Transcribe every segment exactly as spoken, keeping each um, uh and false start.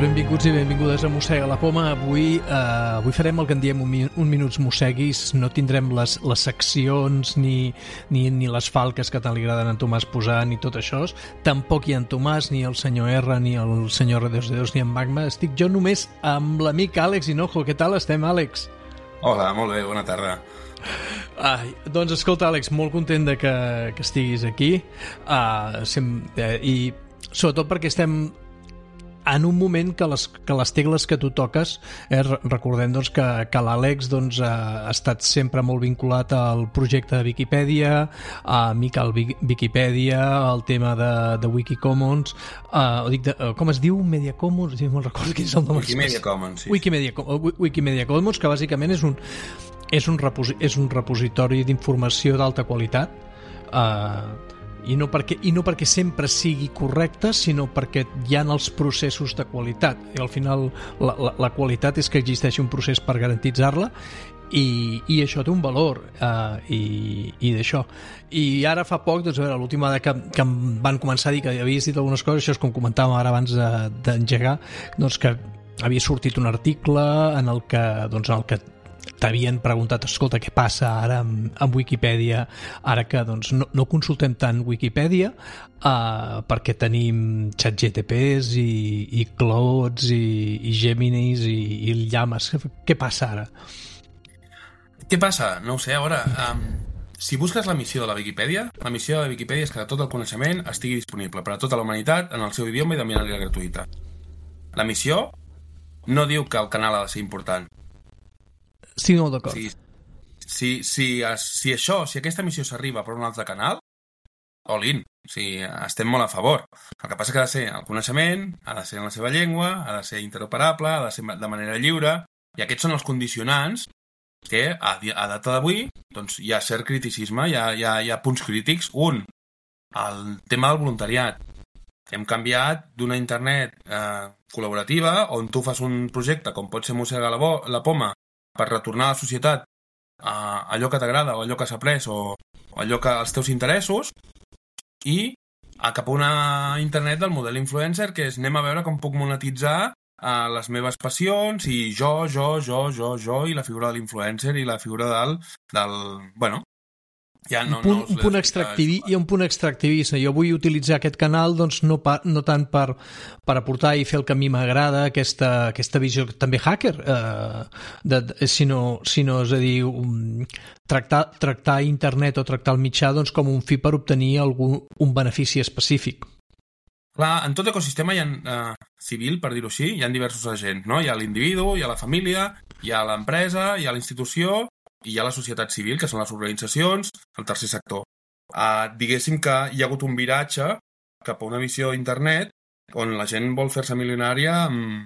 benvinguts i benvingudes a Mossega la Poma. Avui, eh, avui farem el que en diem un, mi un minuts mosseguis. No tindrem les, les seccions ni, ni, ni les falques que tant li agraden a en Tomàs posar ni tot això. Tampoc hi ha en Tomàs, ni el senyor R, ni el senyor R dos D dos, ni en Magma. Estic jo només amb l'amic Àlex Hinojo. Què tal estem, Àlex? Hola, molt bé, bona tarda. Ai, doncs escolta, Àlex, molt content de que, que estiguis aquí uh, sem eh, i sobretot perquè estem en un moment que les, que les tegles que tu toques, eh, recordem doncs, que, que l'Àlex doncs, ha estat sempre molt vinculat al projecte de Viquipèdia, a Miquel Viquipèdia, al tema de, de Wikicommons, uh, dic de, uh, com es diu? Media Commons? No me'n recordo quin és el nom. Wikimedia Commons, sí. Wikimedia, Wikimedia Commons, que bàsicament és un, és un, reposi és un repositori d'informació d'alta qualitat, uh, i no, perquè, i no perquè sempre sigui correcte, sinó perquè hi ha els processos de qualitat, i al final la, la, la qualitat és que existeixi un procés per garantitzar-la, i, i això té un valor, uh, i, i d'això. I ara fa poc, doncs a veure, l'última vegada que, que em van començar a dir que havies dit algunes coses, això és com comentàvem ara abans d'engegar, doncs que havia sortit un article en el que, doncs, en el que t'havien preguntat, escolta, què passa ara amb, amb Wikipedia, ara que doncs, no, no consultem tant Wikipedia uh, perquè tenim ChatGPTs i, i Claudes i, i Geminis i, i Llames. Què passa ara? Què passa? No ho sé, a veure, um, si busques la missió de la Viquipèdia, la missió de la Viquipèdia és que tot el coneixement estigui disponible per a tota la humanitat en el seu idioma i de manera gratuïta. La missió no diu que el canal ha de ser important. Sí, molt d'acord. Si, si, si, si això, si aquesta missió s'arriba per un altre canal, all in, o sigui, estem molt a favor. El que passa que ha de ser el coneixement, ha de ser en la seva llengua, ha de ser interoperable, ha de ser de manera lliure, i aquests són els condicionants que a, a data d'avui doncs, hi ha cert criticisme, hi ha, hi, ha, hi ha punts crítics. Un, el tema del voluntariat. Hem canviat d'una internet eh, col·laborativa, on tu fas un projecte com pot ser Mossega la, la Poma, per retornar a la societat a allò que t'agrada o allò que s'ha après o, o allò que els teus interessos, i a cap a una internet del model influencer, que és anem a veure com puc monetitzar uh, les meves passions i jo, jo, jo, jo, jo i la figura de l'influencer i la figura del... del bueno, ja no, un punt, no un punt extractivi i un punt extractivista. Jo vull utilitzar aquest canal doncs, no, pa, no tant per, per aportar i fer el que a mi m'agrada, aquesta, aquesta visió també hacker, eh, de, de, sinó, sinó, és a dir, um, tractar, tractar internet o tractar el mitjà doncs, com un fi per obtenir algun, un benefici específic. Clar, en tot ecosistema hi ha, eh, civil, per dir-ho així, hi ha diversos agents, no? Hi ha l'individu, hi ha la família, hi ha l'empresa, hi ha la institució, i hi ha la societat civil, que són les organitzacions, el tercer sector. Uh, diguéssim que hi ha hagut un viratge cap a una visió d'internet on la gent vol fer-se milionària amb,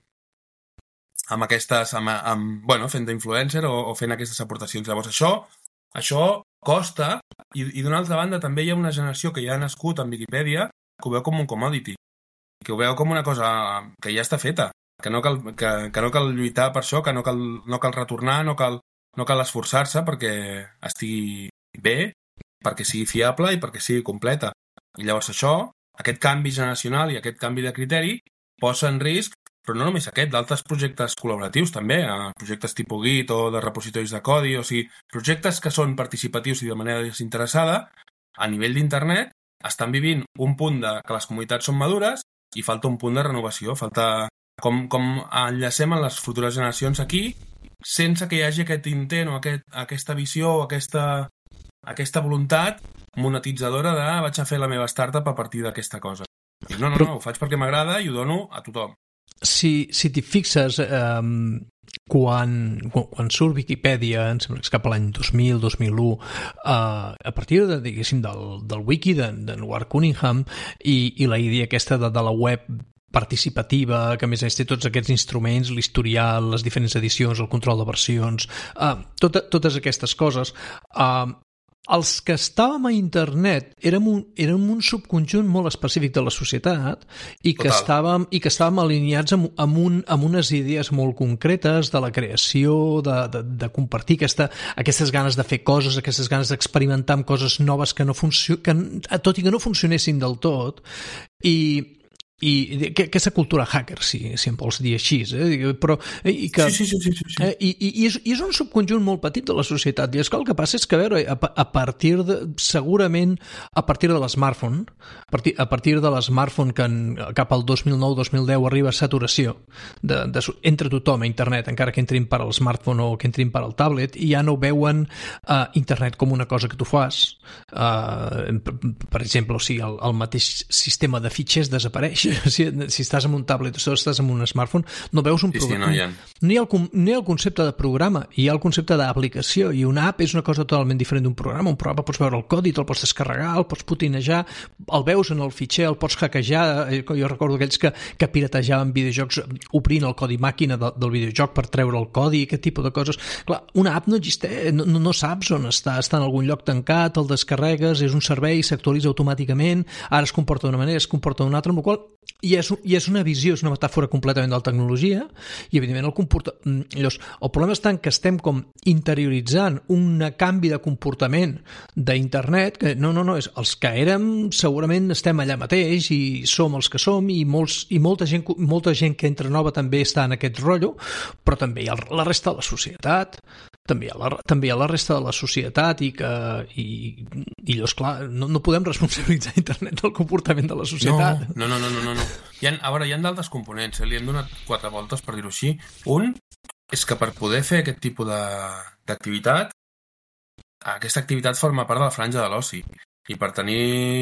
amb aquestes, amb, amb, bueno, fent d'influencer o, o fent aquestes aportacions. Llavors això, això costa, i, i d'una altra banda també hi ha una generació que ja ha nascut en Viquipèdia que ho veu com un commodity, que ho veu com una cosa que ja està feta, que no cal, que, que no cal lluitar per això, que no cal, no cal retornar, no cal no cal esforçar-se perquè estigui bé, perquè sigui fiable i perquè sigui completa. I llavors això, aquest canvi generacional i aquest canvi de criteri posa en risc, però no només aquest, d'altres projectes col·laboratius també, eh, projectes tipus Git o de repositoris de codi, o sigui, projectes que són participatius i de manera desinteressada, a nivell d'internet, estan vivint un punt de que les comunitats són madures i falta un punt de renovació, falta com, com enllacem en les futures generacions aquí, sense que hi hagi aquest intent o aquest, aquesta visió o aquesta, aquesta voluntat monetitzadora de vaig a fer la meva startup a partir d'aquesta cosa. I no, no, no, ho faig perquè m'agrada i ho dono a tothom. Si, si t'hi fixes, eh, quan, quan, quan surt Viquipèdia, em sembla que és cap a l'any dos mil, dos mil u, eh, a partir de, diguéssim, del, del wiki d'en de, de Ward Cunningham i, i la idea aquesta de, de la web participativa, que a més a més té tots aquests instruments, l'historial, les diferents edicions, el control de versions, uh, tot, totes aquestes coses. Uh, els que estàvem a internet érem un, érem un subconjunt molt específic de la societat i que, estàvem, i que estàvem alineats amb, amb, un, amb unes idees molt concretes de la creació, de, de, de compartir aquesta, aquestes ganes de fer coses, aquestes ganes d'experimentar amb coses noves que no funcio, que, tot i que no funcionessin del tot, i i que, aquesta cultura hacker, si, si em vols dir així, eh? Però, i que, sí, sí, sí, sí, sí. Eh, i, i, és, i és un subconjunt molt petit de la societat, i és que el que passa és que, a veure, a, a partir de, segurament a partir de l'smartphone, a partir, a partir de l'smartphone que en, cap al dos mil nou dos mil deu arriba a saturació de, de, entre tothom a internet, encara que entrin per al smartphone o que entrin per al tablet, i ja no veuen uh, internet com una cosa que tu fas. Uh, per, per exemple, o sigui, el, el mateix sistema de fitxers desapareix. Si, si estàs en un tablet o estàs en un smartphone, no veus un sí, programa. Sí, no, hi ha. No hi, ha el, no hi ha el concepte de programa, hi ha el concepte d'aplicació, i una app és una cosa totalment diferent d'un programa. Un programa pots veure el codi, te'l pots descarregar, el pots putinejar, el veus en el fitxer, el pots hackejar. Jo recordo aquells que, que piratejaven videojocs obrint el codi màquina de, del videojoc per treure el codi, aquest tipus de coses. Clar, una app no existeix, no, no saps on està, està en algun lloc tancat, el descarregues, és un servei, s'actualitza automàticament, ara es comporta d'una manera, es comporta d'una altra, amb la qual i és, i és una visió, és una metàfora completament de la tecnologia, i evidentment el comporta... Llavors, el problema està en que estem com interioritzant un canvi de comportament d'internet, que no, no, no, és els que érem segurament estem allà mateix i som els que som, i, molts, i molta, gent, molta gent que entra nova també està en aquest rotllo, però també hi ha la resta de la societat, també hi ha la, també hi ha la resta de la societat, i que i, i llavors, clar, no, no podem responsabilitzar internet del comportament de la societat. No, no, no, no, no, no. Hi ha, a veure, hi ha d'altres components, eh? Li hem donat quatre voltes, per dir-ho així. Un és que per poder fer aquest tipus d'activitat, aquesta activitat forma part de la franja de l'oci, i per tenir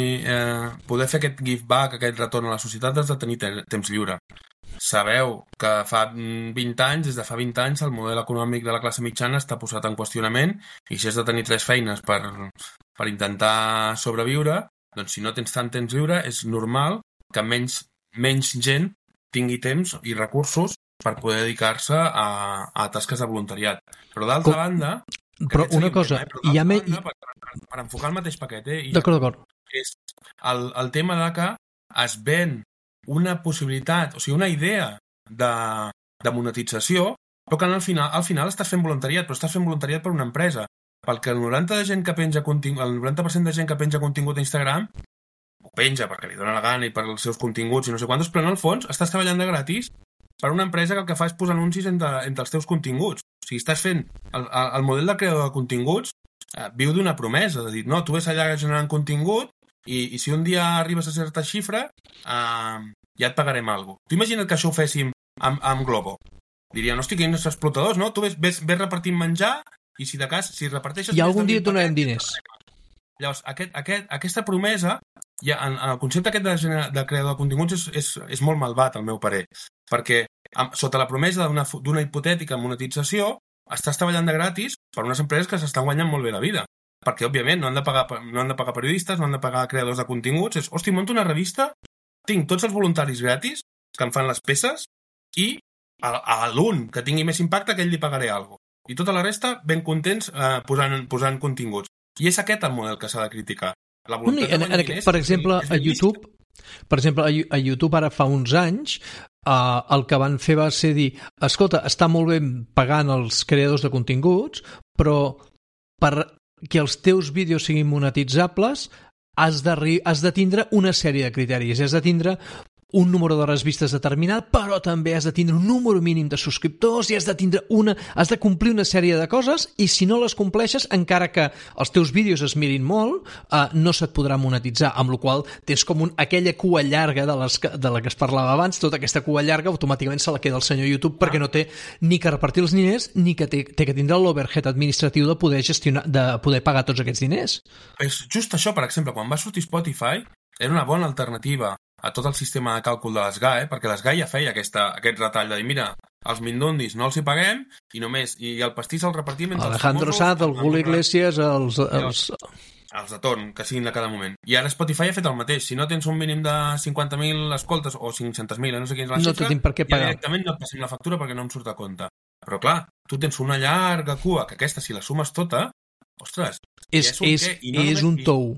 eh, poder fer aquest give back, aquest retorn a la societat, has de tenir temps lliure. Sabeu que fa vint anys, des de fa vint anys, el model econòmic de la classe mitjana està posat en qüestionament, i si has de tenir tres feines per, per intentar sobreviure, doncs si no tens tant temps lliure, és normal que menys, menys gent tingui temps i recursos per poder dedicar-se a, a tasques de voluntariat. Però d'altra Com... banda... Però una cosa... Tema, eh? Però hi ha me... banda, per, per, per enfocar el mateix paquet, eh? D'acord, d'acord. És el, el tema de que es ven una possibilitat, o sigui, una idea de, de monetització, però que al final, al final estàs fent voluntariat, però estàs fent voluntariat per una empresa. Perquè el noranta per cent de gent que penja contingut, el noranta per cent de gent que penja contingut a Instagram ho penja perquè li dóna la gana i per als seus continguts i no sé quantos, però en el fons estàs treballant de gratis per una empresa que el que fa és posar anuncis entre, entre els teus continguts. O sigui, estàs fent... El, el model de creador de continguts eh, viu d'una promesa, de dir, no, tu ves allà generant contingut i, i si un dia arribes a certa xifra, eh, ja et pagarem alguna cosa. Tu imagina't que això ho féssim amb, amb Globo. Dirien, hosti, quins explotadors, no? Tu ves, ves, ves repartint menjar i si de cas, si reparteixes... I algun dia et donarem diners. Llavors, aquest, aquest, aquesta promesa, ja, en, en el concepte aquest de, de creador de continguts és, és, és molt malvat, al meu parer, perquè amb, sota la promesa d'una hipotètica monetització estàs treballant de gratis per unes empreses que s'estan guanyant molt bé la vida, perquè, òbviament, no han de pagar, no han de pagar periodistes, no han de pagar creadors de continguts, és, hosti, monto una revista, tinc tots els voluntaris gratis que em fan les peces i a, a l'un que tingui més impacte, que ell li pagaré alguna cosa. I tota la resta ben contents eh, posant, posant continguts. I és aquest el model que s'ha de criticar. La no, en, en aquest, per exemple, a YouTube, per exemple, a YouTube ara fa uns anys, uh, el que van fer va ser dir, escolta, està molt bé pagant els creadors de continguts, però per que els teus vídeos siguin monetitzables has de, has de tindre una sèrie de criteris, has de tindre un número d'hores vistes determinat, però també has de tindre un número mínim de subscriptors i has de tindre una, has de complir una sèrie de coses, i si no les compleixes, encara que els teus vídeos es mirin molt, eh, no se't podrà monetitzar, amb la qual tens com un, aquella cua llarga de, les, de la que es parlava abans, tota aquesta cua llarga automàticament se la queda el senyor YouTube, perquè no té ni que repartir els diners ni que té, té que tindre l'overhead administratiu de poder gestionar, de poder pagar tots aquests diners. És just això, per exemple, quan va sortir Spotify era una bona alternativa a tot el sistema de càlcul de l'S G A E, perquè l'S G A E ja feia aquesta, aquest retall de dir, mira, els mindundis no els hi paguem i només, i el pastís el repartim entre Alejandro els famosos... Sanz, el Julio Iglesias, els... els... els de torn, que siguin de cada moment. I ara Spotify ha fet el mateix. Si no tens un mínim de cinquanta mil escoltes o cinc-cents mil, no sé quina és la no xifra, per què pagar. Ja directament no et passem la factura perquè no em surt a compte. Però clar, tu tens una llarga cua, que aquesta, si la sumes tota, ostres... És, és, és, no és un tou.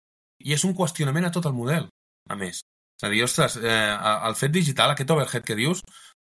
I és un qüestionament a tot el model, a més. És a dir, ostres, eh, el fet digital, aquest overhead que dius,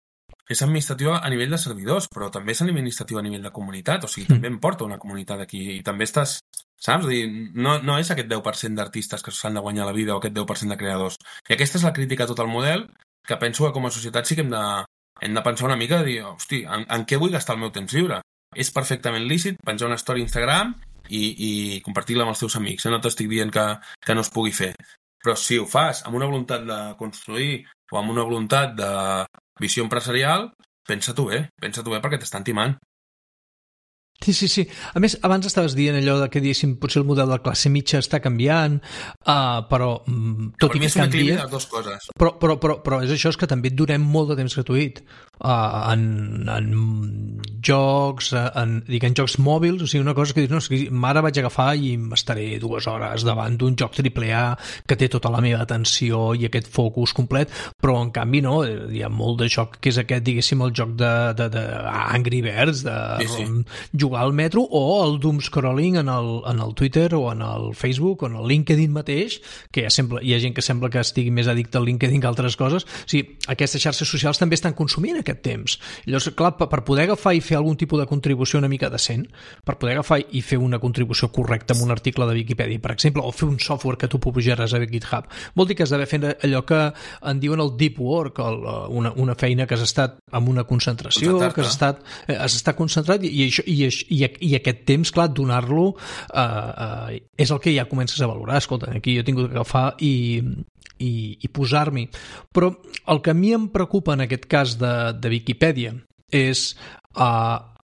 és administratiu a nivell de servidors, però també és administratiu a nivell de comunitat, o sigui, mm. també em porta una comunitat aquí, i també estàs, Saps? Dir, no, no és aquest deu per cent d'artistes que s'han de guanyar la vida o aquest deu per cent de creadors. I aquesta és la crítica a tot el model, que penso que com a societat sí que hem de, hem de pensar una mica de dir, hosti, en, en què vull gastar el meu temps lliure? És perfectament lícit penjar una història a Instagram i, i compartir-la amb els teus amics. Eh? No t'estic dient que, que no es pugui fer. Però si ho fas amb una voluntat de construir o amb una voluntat de visió empresarial, pensa-t'ho bé, pensa-t'ho bé perquè t'estan timant. Sí, sí, sí. A més, abans estaves dient allò de que, diguéssim, potser el model de classe mitja està canviant, uh, però mm, tot per i mi que és un equilibri canvia... de dues coses. Però, però, però, però és això, és que també et donem molt de temps gratuït uh, en, en jocs, en, dic, en jocs mòbils, o sigui, una cosa que dius, no, és que ara vaig agafar i m'estaré dues hores davant d'un joc triple A que té tota la meva atenció i aquest focus complet, però en canvi no, hi ha molt de joc que és aquest, diguéssim, el joc de, de, de Angry Birds, de Sí, sí. jugar al metro, o el doom scrolling en el, en el Twitter o en el Facebook o en el LinkedIn mateix, que ja sembla, hi ha gent que sembla que estigui més addicte al LinkedIn que altres coses. O sigui, aquestes xarxes socials també estan consumint aquest temps. Llavors, clar, per poder agafar i fer algun tipus de contribució una mica decent, per poder agafar i fer una contribució correcta en un article de Viquipèdia, per exemple, o fer un software que tu publicaràs a GitHub, vol dir que has d'haver fet allò que en diuen el deep work, el, una, una feina que has estat amb una concentració, que has estat, has estat concentrat, i, això, i, i, i aquest temps, clar, donar-lo eh, eh, és el que ja comences a valorar. Escolta, aquí jo he tingut que agafar i, i, i posar-m'hi. Però el que a mi em preocupa en aquest cas de, de Viquipèdia és eh,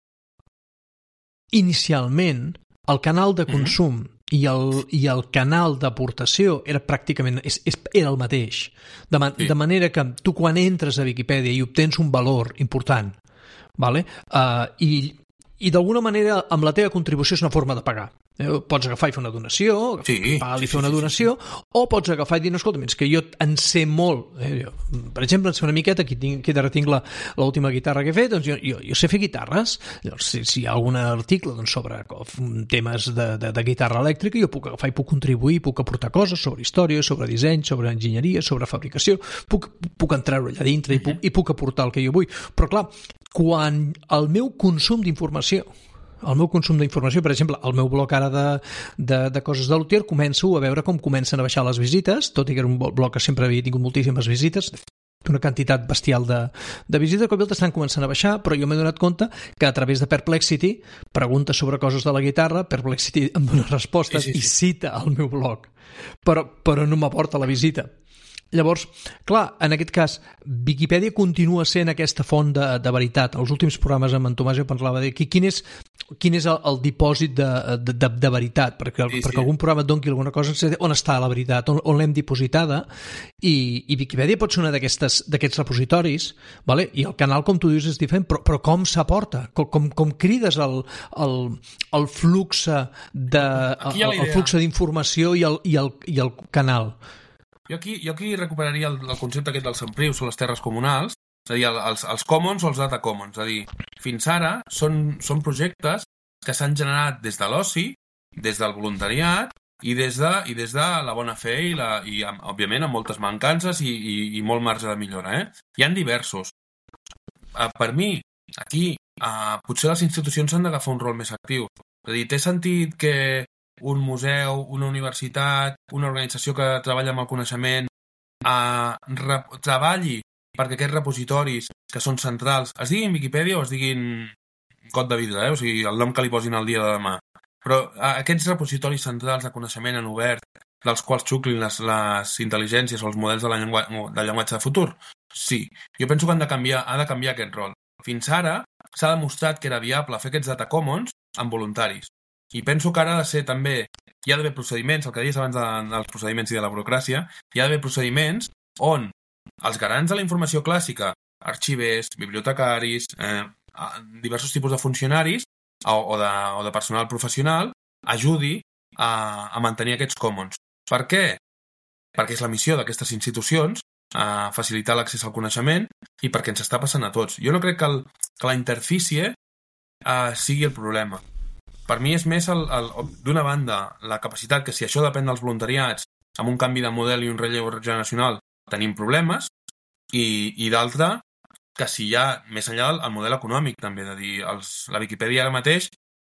inicialment el canal de consum mm-hmm. i el, i el canal d'aportació era pràcticament és, és, era el mateix. De, man, sí. de manera que tu quan entres a Viquipèdia i obtens un valor important, vale? uh, i, i d'alguna manera amb la teva contribució és una forma de pagar. Eh, pots agafar i fer una donació, sí, pagar-li sí, fer una sí, donació, sí, sí. O pots agafar i dir, no, escolta, és que jo en sé molt. Eh, jo, per exemple, en sé una miqueta, aquí, tinc, aquí darrere tinc la, l'última guitarra que he fet, doncs jo, jo, jo sé fer guitarres. Llavors, si, si hi ha algun article doncs, sobre temes de, de, de guitarra elèctrica, jo puc agafar i puc contribuir, puc aportar coses sobre història, sobre disseny, sobre enginyeria, sobre fabricació, puc, puc entrar-ho allà dintre i puc, i puc aportar el que jo vull. Però clar, quan el meu consum d'informació el meu consum d'informació, per exemple, el meu blog ara de, de, de coses de l'Utier, començo a veure com comencen a baixar les visites, tot i que era un blog que sempre havia tingut moltíssimes visites, una quantitat bestial de, de visites, que estan començant a baixar, però jo m'he donat compte que a través de Perplexity, preguntes sobre coses de la guitarra, Perplexity em dona respostes sí, sí, sí. i cita el meu blog, però, però no m'aporta la visita. Llavors, clar, en aquest cas, Viquipèdia continua sent aquesta font de, de veritat. Els últims programes amb en Tomàs jo parlava de quin és, quin és el, el dipòsit de, de, de, de veritat, perquè, sí, perquè sí. algun programa et doni alguna cosa, on està la veritat, on, on l'hem dipositada, i, i Viquipèdia pot ser una d'aquests repositoris, vale? I el canal, com tu dius, és diferent, però, però com s'aporta? Com, com, com crides el, el, el flux de, el, el flux d'informació i el, i, el, i el canal? Jo aquí, jo aquí recuperaria el, el concepte aquest dels emprius o les terres comunals, és a dir, els, els commons o els data commons. És a dir, fins ara són, són projectes que s'han generat des de l'oci, des del voluntariat i des de, i des de la bona fe i, la, i òbviament, amb moltes mancances i, i, i molt marge de millora. Eh? Hi ha diversos. Uh, per mi, aquí, uh, potser les institucions han d'agafar un rol més actiu. És a dir, té sentit que un museu, una universitat, una organització que treballa amb el coneixement eh, treballi perquè aquests repositoris que són centrals es diguin Viquipèdia o es diguin Cot de Vida, eh? O sigui, el nom que li posin el dia de demà. Però eh, aquests repositoris centrals de coneixement en obert, dels quals xuclin les, les intel·ligències o els models de, la llengua, de llenguatge de futur, sí. Jo penso que han de canviar, ha de canviar aquest rol. Fins ara s'ha demostrat que era viable fer aquests data commons amb voluntaris. I penso que ara ha de ser també, hi ha d'haver procediments, el que deies abans de, dels procediments i de la burocràcia, hi ha d'haver procediments on els garants de la informació clàssica, arxivers, bibliotecaris, eh, diversos tipus de funcionaris o, o, de, o de personal professional, ajudi a, a mantenir aquests commons. Per què? Perquè és la missió d'aquestes institucions, a facilitar l'accés al coneixement i perquè ens està passant a tots. Jo no crec que, el, que la interfície eh, sigui el problema. Per mi és més, el, el, d'una banda, la capacitat que si això depèn dels voluntariats, amb un canvi de model i un relleu generacional tenim problemes, i, i d'altra, que si hi ha més enllà el model econòmic també, de dir, els, la Viquipèdia ara mateix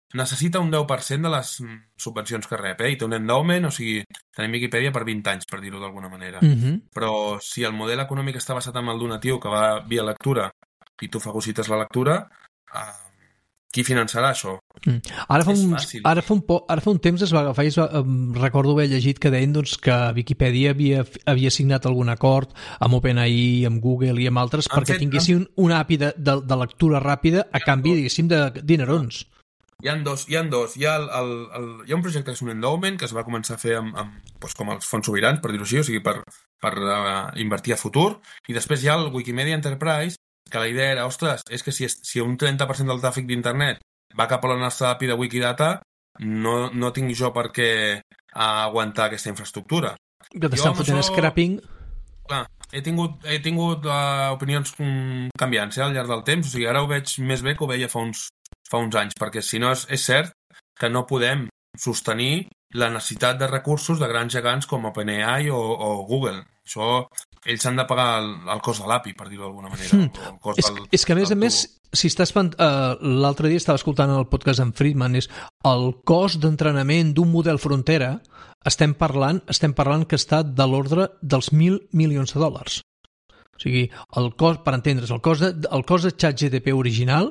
necessita un deu per cent de les subvencions que rep, eh? I té un endowment, o sigui, tenim Wikipedia per vint anys, per dir-ho d'alguna manera. Mm-hmm. Però si el model econòmic està basat en el donatiu, que va via lectura, i tu fagocites la lectura, eh, qui finançarà això? Mm. Ara, fa un, ara, fa un po, ara fa un temps es va agafar i es va, um, recordo haver llegit que deien doncs, que Wikipedia havia, havia signat algun acord amb OpenAI, amb Google i amb altres han perquè fet, tinguessin han... una A P I de, de, de lectura ràpida a canvi, diguéssim, de dinerons. Hi ha dos, hi ha dos. Hi ha, el, el, el, hi ha un projecte que és un endowment que es va començar a fer amb, amb, doncs com els fons sobirans, per dir-ho així, o sigui, per, per uh, invertir a futur, i després hi ha el Wikimedia Enterprise, que la idea era, ostres, és que si, si un trenta per cent del tràfic d'internet va cap a la nostra A P I de Wikidata, no, no tinc jo per què aguantar aquesta infraestructura. Que t'estan fotent això... scrapping... Clar, he tingut, he tingut uh, opinions um, canviants eh, al llarg del temps, o sigui, ara ho veig més bé que ho veia fa uns, fa uns anys, perquè si no és, és cert que no podem sostenir la necessitat de recursos de grans gegants com OpenAI o, o Google. Això, ells han de pagar el, el cost de l'A P I, per dir-ho d'alguna manera. Mm. El cost és, del, és que, a més a més, si estàs fent, uh, l'altre dia estava escoltant el podcast en Friedman, és el cost d'entrenament d'un model frontera, estem parlant, estem parlant que està de l'ordre dels mil milions de dòlars. O sigui, el cost, per entendre's, el cost de, el cost de ChatGPT original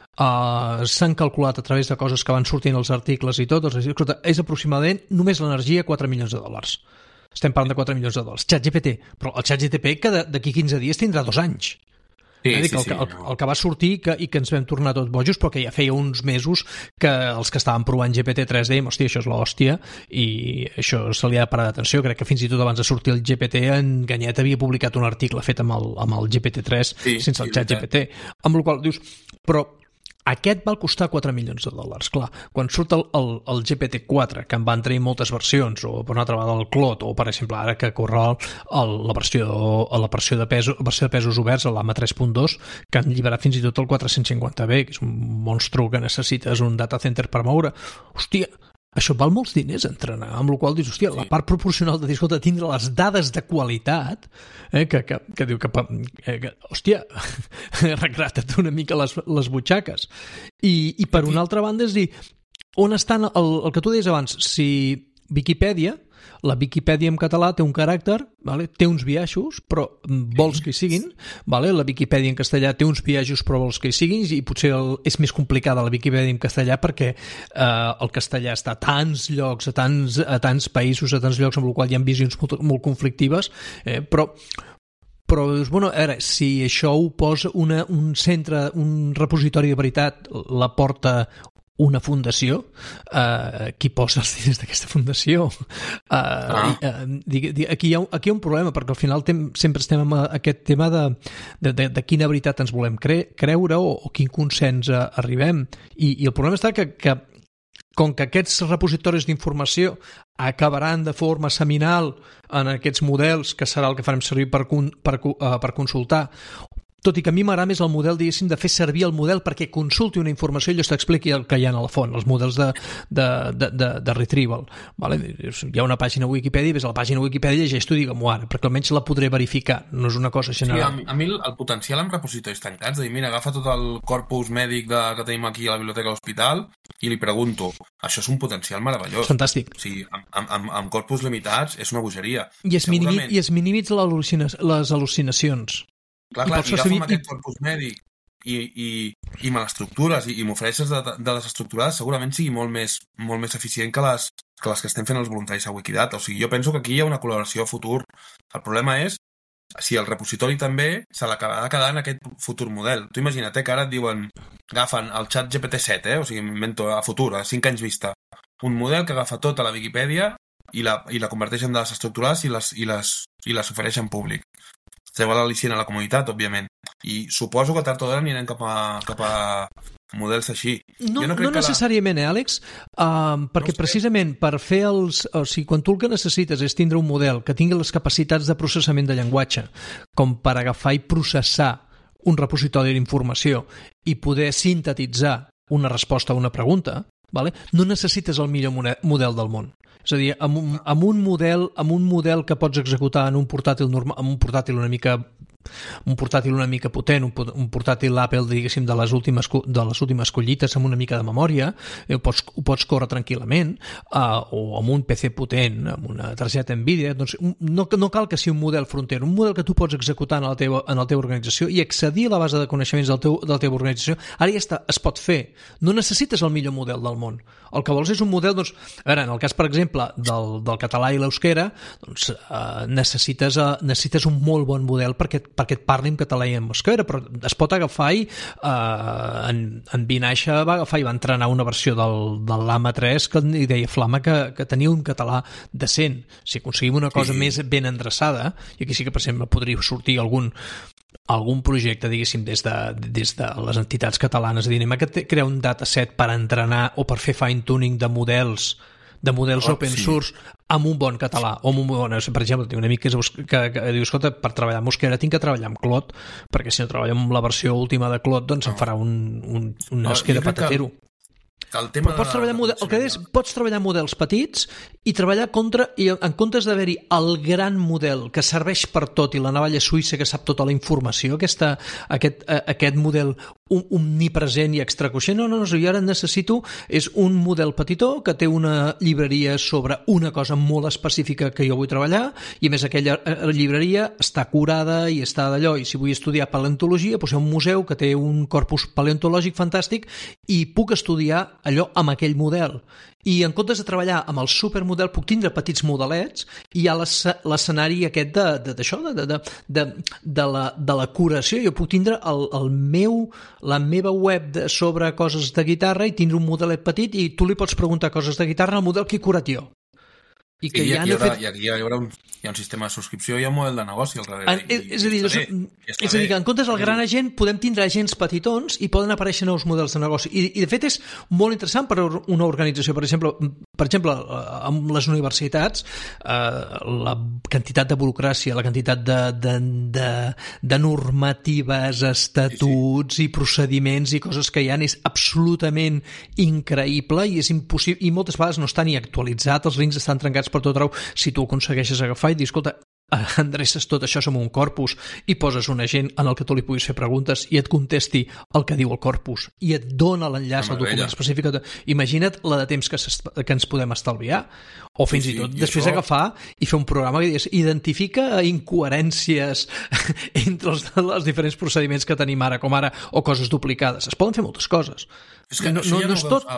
uh, s'han calculat a través de coses que van sortint els articles i tot, és aproximadament només l'energia quatre milions de dòlars. Estem parlant de quatre milions de dòlars. ChatGPT, però el ChatGPT que d'aquí quinze dies tindrà dos anys. Sí, eh? sí, el, sí. El, el que va sortir que, i que ens vam tornar tots bojos, però que ja feia uns mesos que els que estaven provant G P T tres dèiem, hòstia, això és l'hòstia, i això se li ha de parar d'atenció. Crec que fins i tot abans de sortir el G P T, en Ganyet havia publicat un article fet amb el, amb el G P T tres sí, sense el sí, ChatGPT. Amb el qual dius, però aquest va costar quatre milions de dòlars. Clar, quan surt el, el, el G P T quatre, que en van tenir moltes versions, o per una altra vegada el Claude, o per exemple ara que corre el, el, la, versió, la versió de pesos, versió de pesos oberts, l'A M A tres punt dos, que han lliberat fins i tot el quatre-cents cinquanta B, que és un monstru que necessites un data center per moure. Hòstia, això val molts diners entrenar, amb la qual cosa dius, hòstia, sí. La part proporcional de dir, escolta, tindre les dades de qualitat, eh, que, que, que diu que, eh, que hòstia, regrata't una mica les, les butxaques. I, i per una altra banda és dir, on estan, el, el que tu deies abans, si Viquipèdia, la Viquipèdia en català té un caràcter, vale? Té uns biaixos, però vols que hi siguin, vale? La Viquipèdia en castellà té uns biaixos, però vols que hi siguin, i potser el, és més complicada la Viquipèdia en castellà perquè eh, el castellà està a tants llocs, a tants, a tants països, a tants llocs amb el qual hi ha visions molt, molt conflictives, eh, però però dius, bueno, a veure, si això ho posa una, un centre, un repositori de veritat, la porta una fundació, uh, qui posa els diners d'aquesta fundació? Uh, ah. uh, digui, digui, aquí, hi ha, aquí hi ha un problema, perquè al final tem, sempre estem amb aquest tema de, de, de, de quina veritat ens volem cre creure o, o quin consens uh, arribem. I, I el problema està que, que com que aquests repositoris d'informació acabaran de forma seminal en aquests models, que serà el que farem servir per, per, uh, per consultar, tot i que a mi m'agrada més el model, diguéssim, de fer servir el model perquè consulti una informació i allò t'expliqui el que hi ha a la font, els models de, de, de, de, de retrieval. Vale? Hi ha una pàgina Wikipedia, ves a la pàgina Wikipedia i llegeix-t'ho, digue-m'ho ara, perquè almenys la podré verificar, no és una cosa general. Sí, a, a mi el, el potencial amb repositoris tancats, de dir, mira, agafa tot el corpus mèdic de, que tenim aquí a la biblioteca de l'hospital i li pregunto, això és un potencial meravellós. Fantàstic. O sigui, amb, amb, amb corpus limitats és una bogeria. I es, minimi, i es minimitza les al·lucinacions. Clar, clar, i, i agafa'm aquest corpus mèdic i, i, i me l'estructures i, i m'ofereixes de, de les estructurades, segurament sigui molt més, molt més eficient que les, que les que estem fent els voluntaris a Wikidata. O sigui, jo penso que aquí hi ha una col·laboració a futur. El problema és si el repositori també se l'acabarà quedant aquest futur model. Tu imagina't que ara et diuen, agafen el xat G P T set, eh? O sigui, m'invento a futur, a cinc anys vista, un model que agafa tota la Viquipèdia i la, i la converteix en dades estructurades i les, i les, i les ofereix en públic. Treu l'al·licient a la comunitat, òbviament. I suposo que tard o d'ara anirem cap a, cap a models així. No, no, no necessàriament, la... eh, Àlex? Uh, perquè no precisament per fer els... O sigui, quan tu el que necessites és tindre un model que tingui les capacitats de processament de llenguatge, com per agafar i processar un repositori d'informació i poder sintetitzar una resposta a una pregunta, vale? No necessites el millor model del món. És a dir, amb un, amb un model amb un model que pots executar en un portàtil normal, amb un portàtil una mica un portàtil una mica potent, un, un portàtil Apple, diguéssim, de les últimes, de les últimes collites amb una mica de memòria, ho pots, ho pots córrer tranquil·lament, uh, o amb un P C potent, amb una targeta Nvidia, doncs no, no cal que sigui un model fronter, un model que tu pots executar en la teva, en la teva organització i accedir a la base de coneixements del teu, de la teva organització. Ara ja està, es pot fer. No necessites el millor model del món. El que vols és un model, doncs, a veure, en el cas, per exemple, del, del català i l'euskera, doncs uh, necessites, uh, necessites un molt bon model perquè perquè et parli en català i en euskera, però es pot agafar i eh, en, en Vinaixa va agafar i va entrenar una versió del, del l'A M A tres que li deia Flama que, que tenia un català decent. Si aconseguim una cosa sí. més ben endreçada, i aquí sí que, per exemple, podria sortir algun algun projecte, diguéssim, des de, des de les entitats catalanes, a dir, anem a crear un dataset per entrenar o per fer fine-tuning de models de models oh, open sí. source amb un bon català o amb un bon, per exemple, tinc un amic que, és, que, que diu, escolta, per treballar amb euskera tinc que treballar amb Clot, perquè si no treballo amb la versió última de Clot, doncs no. em farà un, un, un euskera patatero. Que el tema Però pots de treballar, model, el que és, pots treballar models petits i treballar contra, i en comptes d'haver-hi el gran model que serveix per tot i la navalla suïssa que sap tota la informació, aquesta, aquest, aquest model omnipresent i extracoixent, no, no, no, jo ara necessito és un model petitó que té una llibreria sobre una cosa molt específica que jo vull treballar i a més aquella llibreria està curada i està d'allò, i si vull estudiar paleontologia, doncs hi ha un museu que té un corpus paleontològic fantàstic i puc estudiar allò amb aquell model. I en comptes de treballar amb el supermodel puc tindre petits modelets i hi ha l'escenari aquest d'això, de, de, de, de, de, la, de la curació. Jo puc tindre el, el meu, la meva web de, sobre coses de guitarra i tindre un modelet petit i tu li pots preguntar coses de guitarra al model que he curat jo. I, que I, ja hi haurà, fet... i aquí hi haurà un, hi ha un sistema de subscripció i hi ha un model de negoci al darrere. I, és, a dir, és, és a dir, que en comptes del gran agent podem tindre agents petitons i poden aparèixer nous models de negoci. I, i de fet és molt interessant per una organització. Per exemple, per exemple amb les universitats, eh, la quantitat de burocràcia, la quantitat de, de, de, de normatives, estatuts sí, sí. i procediments i coses que hi ha és absolutament increïble i és impossible, i moltes vegades no està ni actualitzat, els links estan trencats per tot arreu. Si tu aconsegueixes agafar i dir, escolta, endreces tot això som un corpus i poses un agent en el que tu li puguis fer preguntes i et contesti el que diu el corpus i et dona l'enllaç al document específic. Imagina't la de temps que, que ens podem estalviar, o fins sí, sí, i tot i després això... agafar i fer un programa que digués, identifica incoherències entre els, els diferents procediments que tenim ara, com ara, o coses duplicades. Es poden fer moltes coses. És que no, no, ja no és tot...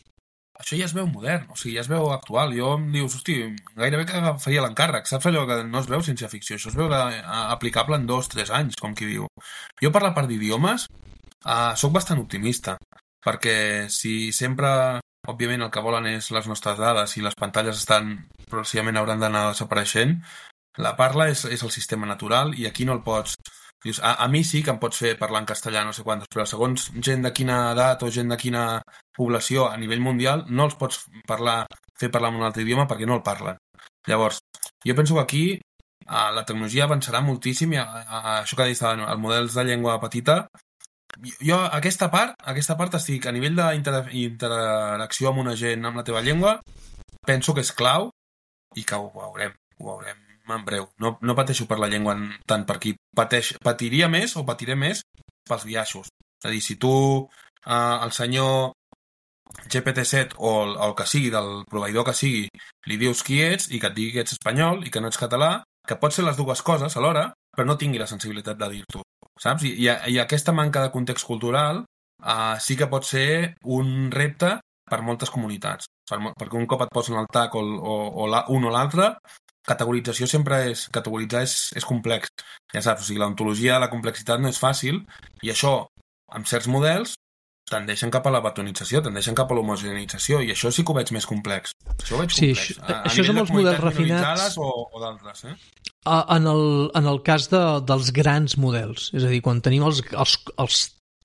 Això ja es veu modern, o sigui, ja es veu actual. Jo em dius, hosti, gairebé que faria l'encàrrec. Saps allò que no es veu ciència-ficció? Això es veu aplicable en dos, tres anys, com qui diu. Jo per la part d'idiomes uh, soc bastant optimista, perquè si sempre, òbviament, el que volen és les nostres dades i les pantalles estan, progressivament hauran d'anar desapareixent, la parla és, és el sistema natural i aquí no el pots... Dius, a, a mi sí que em pots fer parlar en castellà no sé quantes, però segons gent de quina edat o gent de quina població a nivell mundial no els pots parlar, fer parlar en un altre idioma perquè no el parlen. Llavors, jo penso que aquí a, la tecnologia avançarà moltíssim i a, a, a això que deies, els models de llengua petita, jo aquesta part, aquesta part estic a nivell d'interacció amb una gent amb la teva llengua, penso que és clau i que ho veurem, ho veurem en breu. No, no pateixo per la llengua tant per qui pateix, patiria més o patiré més pels biaixos. És a dir, si tu eh, el senyor G P T set o el, el que sigui, del proveïdor que sigui, li dius qui ets i que et digui que ets espanyol i que no ets català, que pot ser les dues coses alhora, però no tingui la sensibilitat de dir-t'ho. Saps? I, i, i aquesta manca de context cultural eh, sí que pot ser un repte per moltes comunitats. Per, perquè un cop et posen el tac o, o, o la, un o l'altre, categorització sempre és... Categoritzar és, és complex. Ja saps, o sigui, l'ontologia de la complexitat no és fàcil i això, amb certs models, tendeixen cap a la batonització, tendeixen cap a l'homogeneïtzació i això sí que ho veig més complex. Això ho veig sí, complex. Això, a, a això és amb els models refinats o, o d'altres, eh? En el, en el cas de, dels grans models, és a dir, quan tenim els, els, els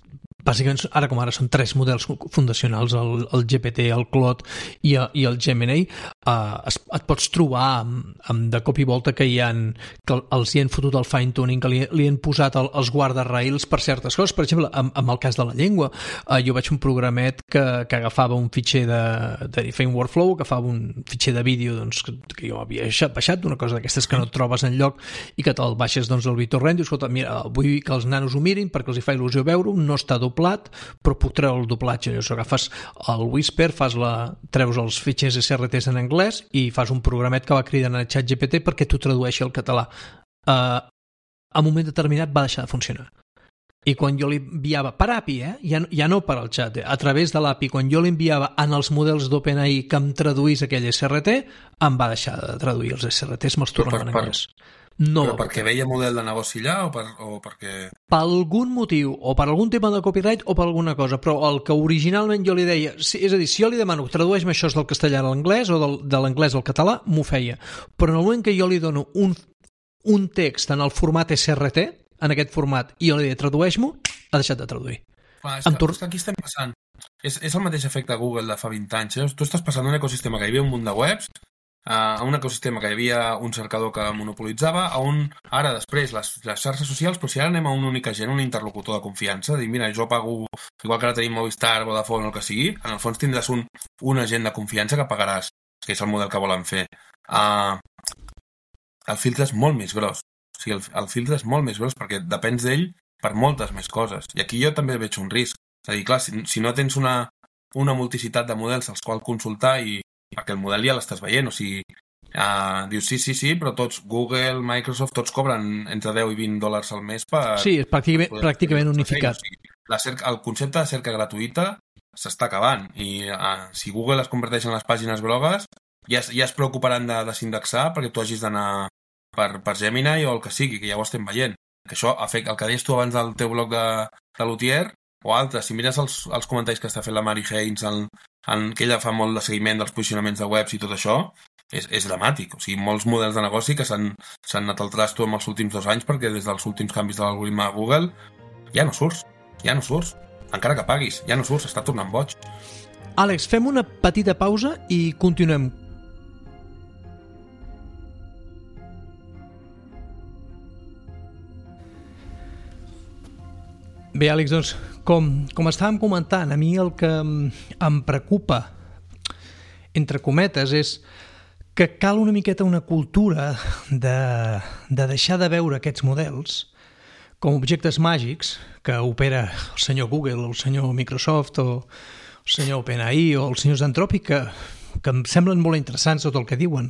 bàsicament, ara com ara, són tres models fundacionals, el, el G P T, el Claude i, i el Gemini. Uh, es, et pots trobar amb, amb de cop i volta que, hi han, que els hi han fotut el fine-tuning, que li, li han posat el, els guardarrails per certes coses. Per exemple, amb, amb el cas de la llengua, uh, jo vaig un programet que, que agafava un fitxer de, de feia un workflow, agafava un fitxer de vídeo doncs, que, que jo havia baixat, una cosa d'aquestes que no et trobes enlloc i que te'l baixes doncs, al BitTorrent. Dius, escolta, mira, vull que els nanos ho mirin perquè els hi fa il·lusió veure-ho, no està doblat, però puc treure el doblatge. Llavors agafes el Whisper, fas la, treus els fitxers S R Ts en anglès i fas un programet que va cridant a ChatGPT perquè t'ho tradueixi al català. Uh, a un moment determinat va deixar de funcionar. I quan jo li enviava per A P I, eh? ja, ja no per al xat, eh? A través de l'A P I, quan jo li enviava en els models d'OpenAI que em traduís aquell S R T, em va deixar de traduir els S R Ts, me'ls tornava en anglès. No, però perquè veia model de negoci allà o, per, o perquè... Per algun motiu, o per algun tema de copyright o per alguna cosa, però el que originalment jo li deia, és a dir, si jo li demano tradueix-me això del castellà a l'anglès o del, de l'anglès al català, m'ho feia. Però en el moment que jo li dono un, un text en el format S R T, en aquest format, i jo li dic tradueix-m'ho, ha deixat de traduir. Clar, és, que, tor... és que aquí estem passant. És, és el mateix efecte Google de fa vint anys. Eh? Tu estàs passant d'un ecosistema que hi havia un munt de webs, a un ecosistema que hi havia un cercador que monopolitzava, a un, ara després, les, les xarxes socials, però si ara anem a un únic agent, un interlocutor de confiança, dir, mira, jo pago, igual que ara tenim Movistar, Vodafone o el que sigui, en el fons tindràs un, un agent de confiança que pagaràs, que és el model que volen fer. Uh, el filtre és molt més gros. O sigui, el, el filtre és molt més gros perquè depens d'ell per moltes més coses. I aquí jo també veig un risc. És a dir, clar, si, si no tens una, una multicitat de models als quals consultar i perquè el model ja l'estàs veient, o sigui, uh, dius sí, sí, sí, però tots, Google, Microsoft, tots cobren entre deu i vint dòlars al mes per... Sí, és pràcticament, pràcticament unificat. O sigui, la cerca, el concepte de cerca gratuïta s'està acabant i uh, si Google es converteix en les pàgines grogues, ja, ja es preocuparan de desindexar perquè tu hagis d'anar per, per Gemini o el que sigui, que ja ho estem veient. Que això afecta el que deies tu abans del teu blog de, de l'Utier o altres. Si mires els, els comentaris que està fent la Mary Haynes, en, en, que ella fa molt de seguiment dels posicionaments de webs i tot això, és, és dramàtic. O sigui, molts models de negoci que s'han anat al trasto en els últims dos anys perquè des dels últims canvis de l'algoritme de Google ja no surts, ja no surts. Encara que paguis, ja no surts, està tornant boig. Àlex, fem una petita pausa i continuem. Bé, Àlex, doncs, com, com estàvem comentant, a mi el que em preocupa, entre cometes, és que cal una miqueta una cultura de, de deixar de veure aquests models com objectes màgics que opera el senyor Google o el senyor Microsoft o el senyor OpenAI o els senyors d'Anthropic que, que em semblen molt interessants tot el que diuen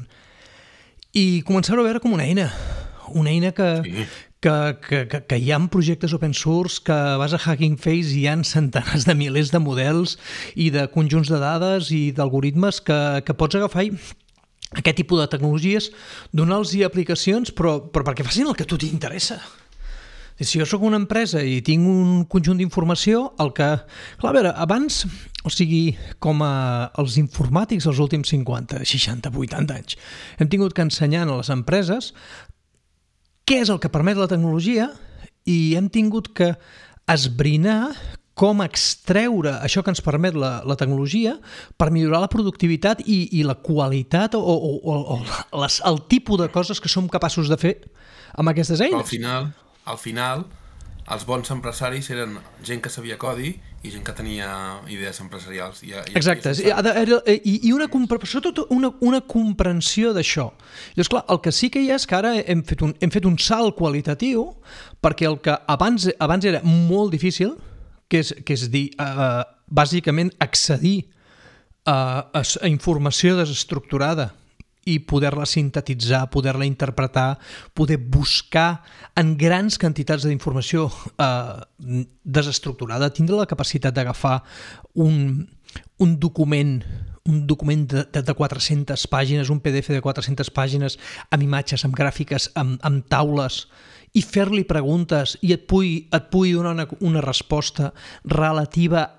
i començar-ho a veure com una eina, una eina que... Sí. Que, que, que, que hi ha projectes open source que vas a Hugging Face i hi ha centenars de milers de models i de conjunts de dades i d'algoritmes que, que pots agafar i aquest tipus de tecnologies, donar-los aplicacions però, però perquè facin el que a tu t'interessa. Si jo sóc una empresa i tinc un conjunt d'informació, el que... Clar, a veure, abans, o sigui, com a els informàtics els últims cinquanta, seixanta, vuitanta anys, hem tingut que ensenyar a les empreses què és el que permet la tecnologia i hem tingut que esbrinar com extreure això que ens permet la, la tecnologia per millorar la productivitat i, i la qualitat o, o, o, o les, el tipus de coses que som capaços de fer amb aquestes eines. Al final, al final, els bons empresaris eren gent que sabia codi i gent que tenia idees empresarials. I, i Exacte, i, i, i una, sobretot una, una comprensió d'això. Llavors, clar, el que sí que hi ha és que ara hem fet un, hem fet un salt qualitatiu perquè el que abans, abans era molt difícil, que és, que és dir, uh, bàsicament accedir a, a, a informació desestructurada i poder-la sintetitzar, poder-la interpretar, poder buscar en grans quantitats d'informació eh, desestructurada, tindre la capacitat d'agafar un, un document un document de, de, de quatre-centes pàgines, un P D F de quatre-centes pàgines, amb imatges, amb gràfiques, amb, amb taules, i fer-li preguntes i et pugui, et pugui donar una, una resposta relativa al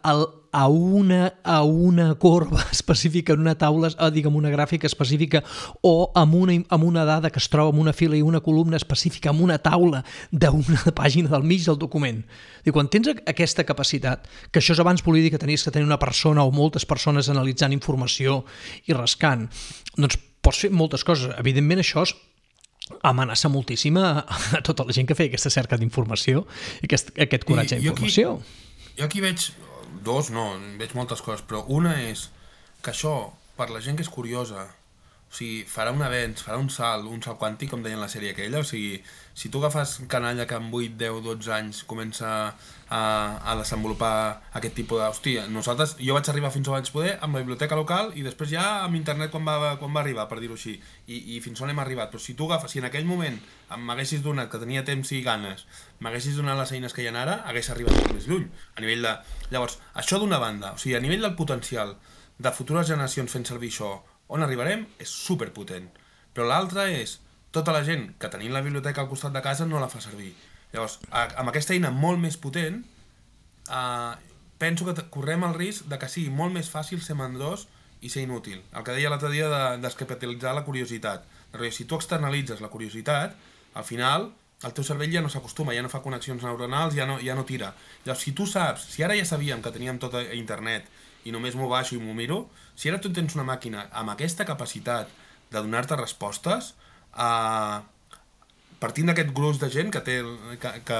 a una, a una corba específica en una taula, eh, diguem, una gràfica específica, o amb una, amb una dada que es troba en una fila i una columna específica en una taula d'una pàgina del mig del document. I quan tens aquesta capacitat, que això és abans volia dir que tenies que tenir una persona o moltes persones analitzant informació i rascant, doncs pots fer moltes coses. Evidentment això és amenaça moltíssim a, a tota la gent que feia aquesta cerca d'informació i aquest, aquest coratge d'informació. Jo aquí veig dos, no, veig moltes coses, però una és que això, per la gent que és curiosa, o sigui, farà un avenç, farà un salt, un salt quàntic, com deien la sèrie aquella, o sigui, si tu agafes canalla que amb vuit, deu, dotze anys comença a, a desenvolupar aquest tipus de... Hòstia, nosaltres, jo vaig arribar fins on vaig poder amb la biblioteca local i després ja amb internet quan va, quan va arribar, per dir-ho així, i, i fins on hem arribat. Però si tu agafes, si en aquell moment m'haguessis donat, que tenia temps i ganes, m'haguessis donat les eines que hi ha ara, hagués arribat molt més lluny, a nivell de... Llavors, això d'una banda, o sigui, a nivell del potencial de futures generacions fent servir això, on arribarem és superpotent. Però l'altra és, tota la gent que tenint la biblioteca al costat de casa no la fa servir. Llavors, amb aquesta eina molt més potent, eh, penso que correm el risc de que sigui molt més fàcil ser mandrós i ser inútil. El que deia l'altre dia de descapitalitzar la curiositat. Si tu externalitzes la curiositat, al final el teu cervell ja no s'acostuma, ja no fa connexions neuronals, ja no, ja no tira. Llavors, si tu saps, si ara ja sabíem que teníem tot a internet i només m'ho baixo i m'ho miro, si ara tu tens una màquina amb aquesta capacitat de donar-te respostes, eh, partint d'aquest gruix de gent que, té, que, que,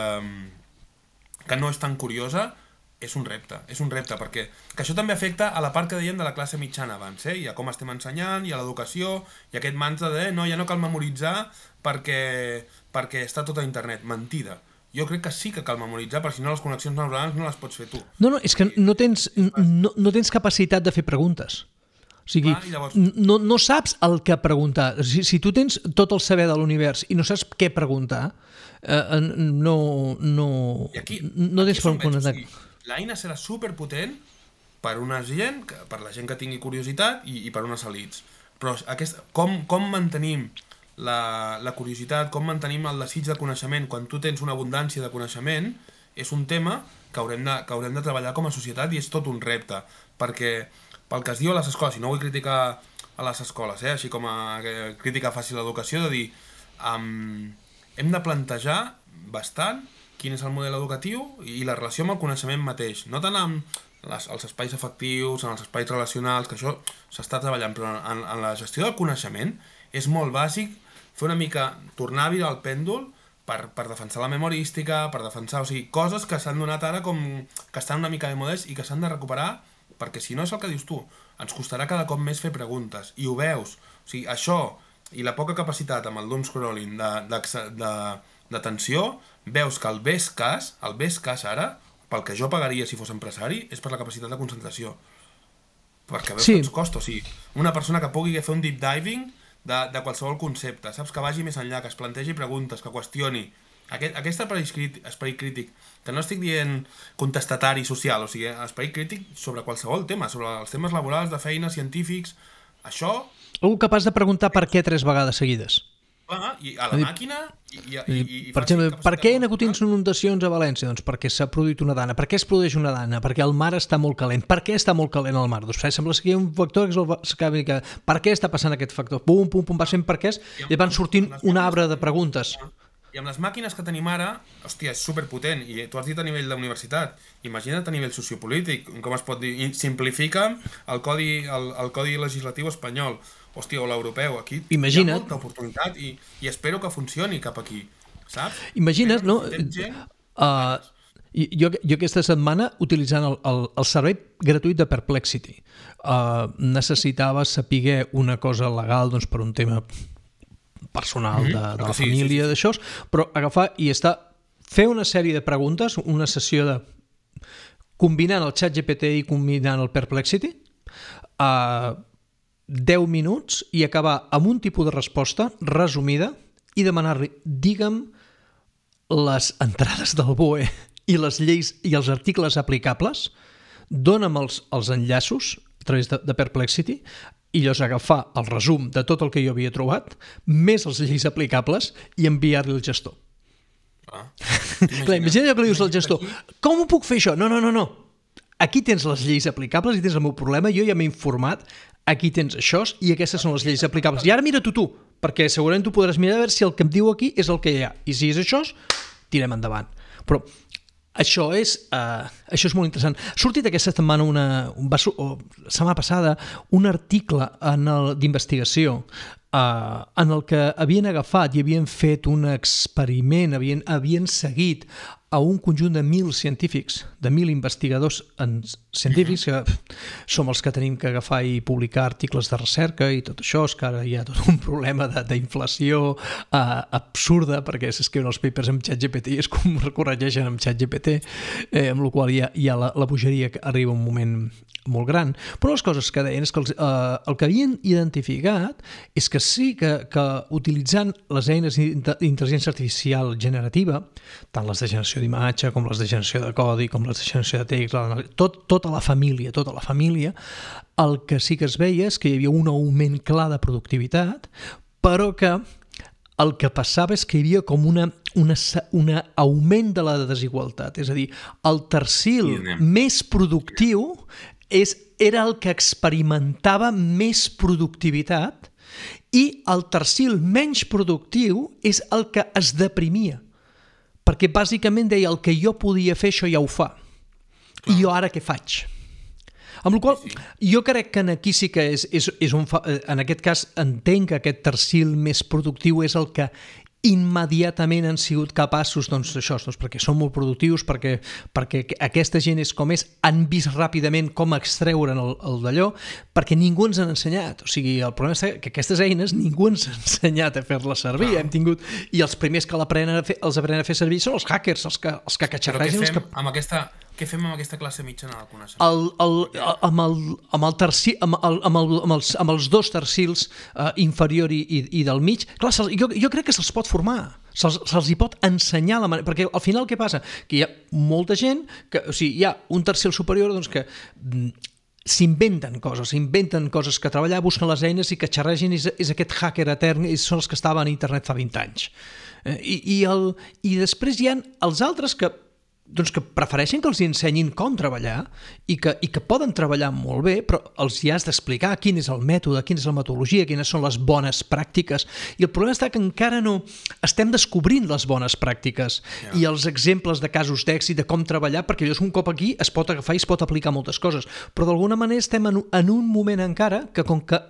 que no és tan curiosa, és un repte, és un repte, perquè que això també afecta a la part que dèiem de la classe mitjana abans, eh? I a com estem ensenyant, i a l'educació, i aquest mantra de no, ja no cal memoritzar perquè, perquè està tot a internet. Mentida. Jo crec que sí que cal memoritzar, perquè si no les connexions neuronals no les pots fer tu. No, no, és que no tens, no, no tens capacitat de fer preguntes. O sigui, ah, llavors... no, no saps el que preguntar. Si, si tu tens tot el saber de l'univers i no saps què preguntar, eh, no, no, aquí, no tens per on connectar. L'eina serà superpotent per una gent, per la gent que tingui curiositat i, i per unes elits. Però aquest, com, com mantenim La, la curiositat, com mantenim el desig de coneixement quan tu tens una abundància de coneixement, és un tema que haurem de, que haurem de treballar com a societat i és tot un repte, perquè pel que es diu a les escoles, i no vull criticar a les escoles, eh, així com a eh, crítica fàcil l'educació, de dir um, hem de plantejar bastant quin és el model educatiu i la relació amb el coneixement mateix, no tant amb les, els espais afectius, en els espais relacionals, que això s'està treballant, però en, en la gestió del coneixement és molt bàsic fer una mica, tornar a virar el pèndol per, per defensar la memorística, per defensar, o sigui, coses que s'han donat ara com que estan una mica de modes i que s'han de recuperar, perquè si no és el que dius tu, ens costarà cada cop més fer preguntes, i ho veus, o sigui, això i la poca capacitat amb el doom scrolling d'atenció, veus que el best cas, el best cas ara, pel que jo pagaria si fos empresari, és per la capacitat de concentració. Perquè veus sí. que ens costa, o sigui, una persona que pugui fer un deep diving De, de qualsevol concepte, saps? Que vagi més enllà, que es plantegi preguntes, que qüestioni. Aquest, aquest esperit, crític, esperit crític, que no estic dient contestatari social, o sigui, esperit crític sobre qualsevol tema, sobre els temes laborals, de feina, científics, això... Algú capaç de preguntar per què tres vegades seguides. Ah, i a la màquina... I, i, i, i per exemple, per què hi ha hagut inundacions a València? Doncs perquè s'ha produït una dana. Per què es produeix una dana? Perquè el mar està molt calent. Per què està molt calent el mar? Doncs sembla que hi ha un factor que... Per què està passant aquest factor? Pum, pum, pum, va sent per què i van sortint un arbre de preguntes. I amb les màquines que tenim ara, hòstia, és superpotent. I tu has dit a nivell d'universitat. Imagina't a nivell sociopolític, com es pot dir, simplifica el codi, el, el codi legislatiu espanyol. Hòstia, o l'europeu, aquí Imagina't. Hi ha molta oportunitat i, i espero que funcioni cap aquí, saps? Imagina't, no? Uh, jo, jo aquesta setmana, utilitzant el, el, el servei gratuït de Perplexity, uh, necessitava saber una cosa legal doncs, per un tema personal de, de la sí, família, sí, sí. d'això, però agafar i estar, fer una sèrie de preguntes, una sessió de... combinant el ChatGPT i combinant el Perplexity, uh, deu minuts i acabar amb un tipus de resposta resumida i demanar-li, digue'm les entrades del B O E i les lleis i els articles aplicables, dona'm els, els enllaços a través de, de Perplexity i llavors agafar el resum de tot el que jo havia trobat, més les lleis aplicables i enviar-li al gestor. Ah, Clar, imagina que li dius al gestor, com ho puc fer això? No, no, no, no. aquí tens les lleis aplicables i tens el meu problema, jo ja m'he informat, aquí tens això i aquestes són les lleis aplicables. I ara mira tu tu, perquè segurament tu podràs mirar a veure si el que em diu aquí és el que hi ha. I si és això, tirem endavant. Però això és, uh, això és molt interessant. Ha sortit aquesta setmana, una, va, o, setmana passada, un article d'investigació uh, en el que havien agafat i havien fet un experiment, havien, havien seguit a un conjunt de mil científics, de mil investigadors en científics, que som els que tenim que agafar i publicar articles de recerca i tot això, és que ara hi ha tot un problema d'inflació uh, absurda, perquè s'escriuen els papers amb ChatGPT i es corregeixen amb ChatGPT, eh, amb la qual hi ha, hi ha la, la bogeria que arriba un moment molt gran. Però les coses que deien és que els, eh, el que havien identificat és que sí que, que utilitzant les eines d'intel·ligència artificial generativa, tant les de generació d'imatge, com les de generació de codi, com les de generació de text, tot, tota la família, tota la família, el que sí que es veia és que hi havia un augment clar de productivitat, però que el que passava és que hi havia com una, una, una augment de la desigualtat. És a dir, el tercil més productiu és, era el que experimentava més productivitat i el tercil menys productiu és el que es deprimia. Perquè bàsicament deia el que jo podia fer, això ja ho fa. Clar. I jo ara què faig? Amb la qual cosa, jo crec que aquí sí que és, és, és un... En aquest cas entenc que aquest tercil més productiu és el que immediatament han sigut capaços, doncs això, doncs perquè són molt productius, perquè, perquè aquesta gent és com és, han vist ràpidament com extreure'n el, el d'allò, perquè ningú ens han ensenyat. O sigui, el problema és que aquestes eines ningú ens ha ensenyat a fer-les servir. Hem tingut, i els primers que l'aprenen a fer, els aprenen a fer servir són els hackers, els que, els que catxarregen. Però què fem que... amb aquesta... Què fem amb aquesta classe mitjana del coneixement? El, el, amb, el, amb, el terci, amb, el, amb, el, amb, els, amb els dos tercils uh, inferior i, i, i del mig, clar, jo, jo crec que se'ls pot formar, se'ls se hi pot ensenyar la manera, perquè al final què passa? Que hi ha molta gent, que, o sigui, hi ha un tercil superior doncs, que mm, s'inventen coses, s'inventen coses que treballar, busquen les eines i que xerregin, és, és aquest hacker etern, i són els que estaven a internet fa vint anys. Eh, i, i, el, I després hi ha els altres que doncs que prefereixen que els ensenyin com treballar i que, i que poden treballar molt bé, però els hi has d'explicar quin és el mètode, quina és la metodologia, quines són les bones pràctiques. I el problema està que encara no estem descobrint les bones pràctiques yeah. i els exemples de casos d'èxit, de com treballar, perquè llavors un cop aquí es pot agafar i es pot aplicar moltes coses. Però d'alguna manera estem en, en un moment encara que com que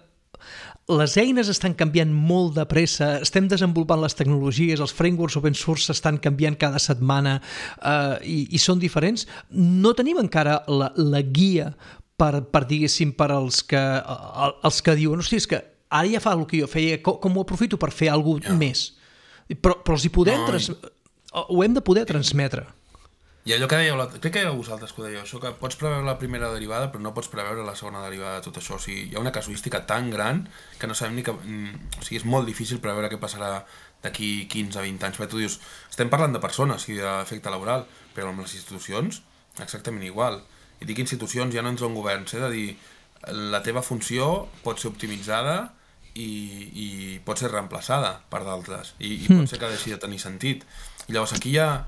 les eines estan canviant molt de pressa, estem desenvolupant les tecnologies, els frameworks open source estan canviant cada setmana eh, i, i són diferents, no tenim encara la, la guia per, per diguéssim, per als que, els que diuen, hosti, és que ara ja fa el que jo feia, com, com ho aprofito per fer alguna cosa yeah. més? Però, però els hi podem, no, trans... ho hem de poder transmetre. I allò que dèieu, crec que era vosaltres que ho dèieu, això que pots preveure la primera derivada però no pots preveure la segona derivada de tot això. O sigui, hi ha una casuística tan gran que no sabem ni que... O sigui, és molt difícil preveure què passarà d'aquí quinze a vint anys. Perquè tu dius, estem parlant de persones i d'efecte laboral, però amb les institucions exactament igual. I dic institucions, ja no ens un govern, eh? De dir, la teva funció pot ser optimitzada i, i pot ser reemplaçada per d'altres. I, i pot ser que deixi de tenir sentit. I llavors aquí hi ha...